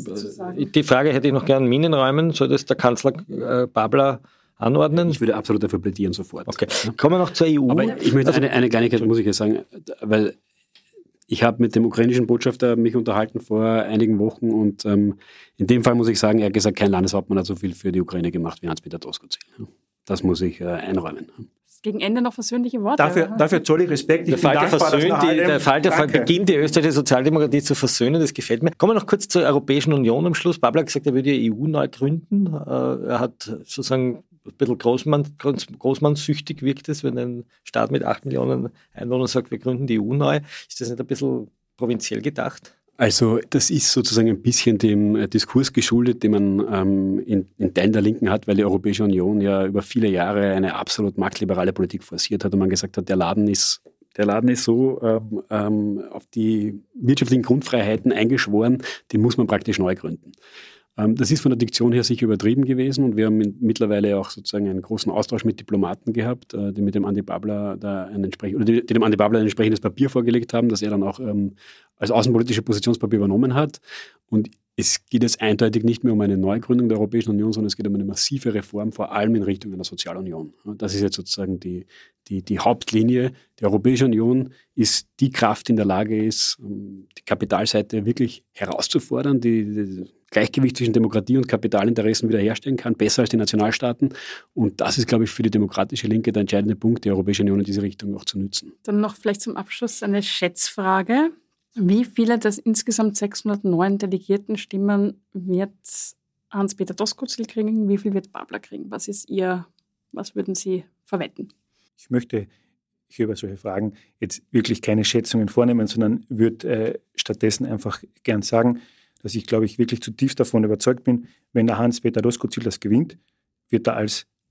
Die Frage hätte ich noch gerne, Minenräumen, soll das der Kanzler äh, Babler anordnen? Ich würde absolut dafür plädieren sofort. Okay. Kommen wir noch zur E U. Aber ich möchte also, eine, eine Kleinigkeit, muss ich jetzt sagen, weil ich habe mit dem ukrainischen Botschafter mich unterhalten vor einigen Wochen und ähm, in dem Fall muss ich sagen, er hat gesagt, kein Landeshauptmann hat so viel für die Ukraine gemacht wie Hans-Peter Doskozil. Das muss ich äh, einräumen. Gegen Ende noch versöhnliche Worte. Dafür, dafür zoll ich Respekt. Ich der Fall der, Versöhn, die, der Fall der beginnt die österreichische Sozialdemokratie zu versöhnen, das gefällt mir. Kommen wir noch kurz zur Europäischen Union am Schluss. Babler hat gesagt, er würde die E U neu gründen. Er hat sozusagen ein bisschen Großmann, Großmannsüchtig wirkt es, wenn ein Staat mit acht Millionen Einwohnern sagt, wir gründen die E U neu. Ist das nicht ein bisschen provinziell gedacht? Also das ist sozusagen ein bisschen dem Diskurs geschuldet, den man ähm, in, in Teilen der Linken hat, weil die Europäische Union ja über viele Jahre eine absolut marktliberale Politik forciert hat und man gesagt hat, der Laden ist, der Laden ist so ähm, ähm, auf die wirtschaftlichen Grundfreiheiten eingeschworen, den muss man praktisch neu gründen. Ähm, das ist von der Diktion her sicher übertrieben gewesen und wir haben in, mittlerweile auch sozusagen einen großen Austausch mit Diplomaten gehabt, äh, die mit dem Andi Babler da ein entsprechend, oder die, die dem Andi Babler ein entsprechendes Papier vorgelegt haben, das er dann auch ähm, als außenpolitische Positionspapier übernommen hat. Und es geht jetzt eindeutig nicht mehr um eine Neugründung der Europäischen Union, sondern es geht um eine massive Reform, vor allem in Richtung einer Sozialunion. Das ist jetzt sozusagen die, die, die Hauptlinie. Die Europäische Union ist die Kraft, die in der Lage ist, die Kapitalseite wirklich herauszufordern, die, die Gleichgewicht zwischen Demokratie und Kapitalinteressen wiederherstellen kann, besser als die Nationalstaaten. Und das ist, glaube ich, für die demokratische Linke der entscheidende Punkt, die Europäische Union in diese Richtung auch zu nutzen. Dann noch vielleicht zum Abschluss eine Schätzfrage. Wie viele der insgesamt sechshundertneun Delegiertenstimmen wird Hans-Peter Doskozil kriegen? Wie viel wird Babler kriegen? Was ist Ihr, was würden Sie verwetten? Ich möchte hier über solche Fragen jetzt wirklich keine Schätzungen vornehmen, sondern würde äh, stattdessen einfach gern sagen, dass ich, glaube ich, wirklich zutiefst davon überzeugt bin, wenn der Hans-Peter Doskozil das gewinnt, wird er als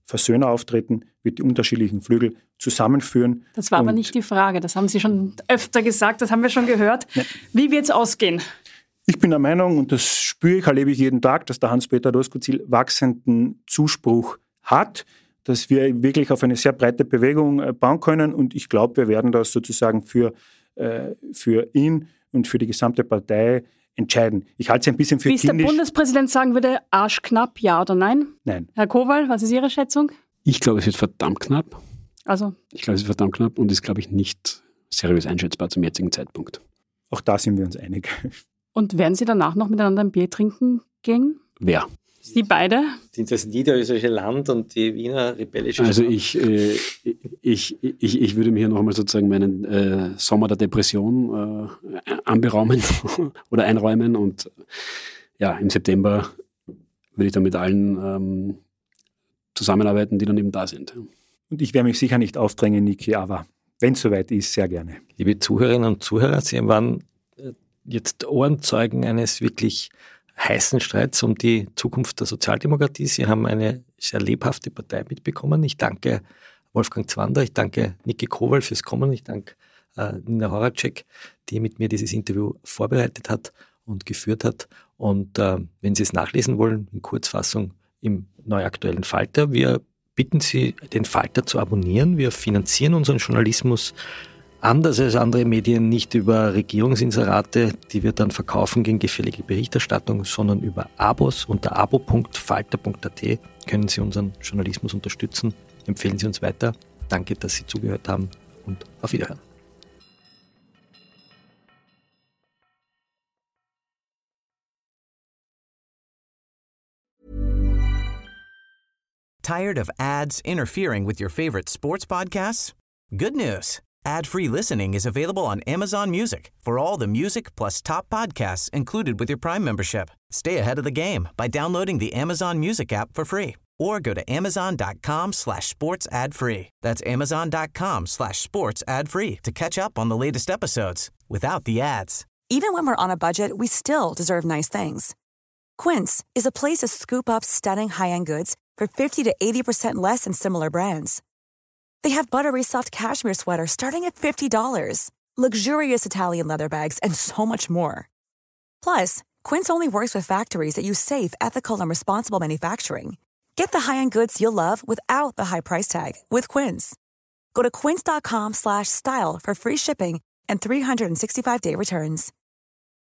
Versöhner auftreten, wird die unterschiedlichen Flügel zusammenführen. Das war aber nicht die Frage, das haben Sie schon öfter gesagt, das haben wir schon gehört. Ja. Wie wird es ausgehen? Ich bin der Meinung, und das spüre ich, erlebe ich jeden Tag, dass der Hans-Peter Doskozil wachsenden Zuspruch hat, dass wir wirklich auf eine sehr breite Bewegung bauen können. Und ich glaube, wir werden das sozusagen für, äh, für ihn und für die gesamte Partei entscheiden. Ich halte es ein bisschen für kindisch. Wie es der Bundespräsident sagen würde, arschknapp, ja oder nein? Nein. Herr Kowal, was ist Ihre Schätzung? Ich glaube, es wird verdammt knapp. Also? Ich glaube, es wird verdammt knapp und ist, glaube ich, nicht seriös einschätzbar zum jetzigen Zeitpunkt. Auch da sind wir uns einig. Und werden Sie danach noch miteinander ein Bier trinken gehen? Wer? Sie beide? Sind das niederösterreichische Land und die Wiener rebellische Also Stadt? ich, äh, ich, ich, ich würde mir hier nochmal sozusagen meinen äh, Sommer der Depression äh, anberaumen oder einräumen und ja, im September würde ich dann mit allen ähm, zusammenarbeiten, die dann eben da sind. Und ich werde mich sicher nicht aufdrängen, Niki, aber wenn es soweit ist, sehr gerne. Liebe Zuhörerinnen und Zuhörer, Sie waren jetzt Ohrenzeugen eines wirklich heißen Streits um die Zukunft der Sozialdemokratie. Sie haben eine sehr lebhafte Partei mitbekommen. Ich danke Wolfgang Zwander, ich danke Niki Kowal fürs Kommen, ich danke äh, Nina Horacek, die mit mir dieses Interview vorbereitet hat und geführt hat. Und äh, wenn Sie es nachlesen wollen, in Kurzfassung im neuaktuellen Falter, wir bitten Sie, den Falter zu abonnieren. Wir finanzieren unseren Journalismus anders als andere Medien nicht über Regierungsinserate, die wir dann verkaufen gegen gefällige Berichterstattung, sondern über Abos. Unter abo punkt falter punkt at können Sie unseren Journalismus unterstützen. Empfehlen Sie uns weiter. Danke, dass Sie zugehört haben und auf Wiederhören. Tired of ads interfering with your favorite sports podcasts? Good news. Ad-free listening is available on Amazon Music for all the music plus top podcasts included with your Prime membership. Stay ahead of the game by downloading the Amazon Music app for free or go to amazon.com slash sports ad free. That's amazon.com slash sports ad free to catch up on the latest episodes without the ads. Even when we're on a budget, we still deserve nice things. Quince is a place to scoop up stunning high-end goods for fifty to eighty percent less than similar brands. They have buttery soft cashmere sweaters starting at fifty dollars, luxurious Italian leather bags, and so much more. Plus, Quince only works with factories that use safe, ethical, and responsible manufacturing. Get the high-end goods you'll love without the high price tag with Quince. Go to quince.com slash style for free shipping and three sixty-five day returns.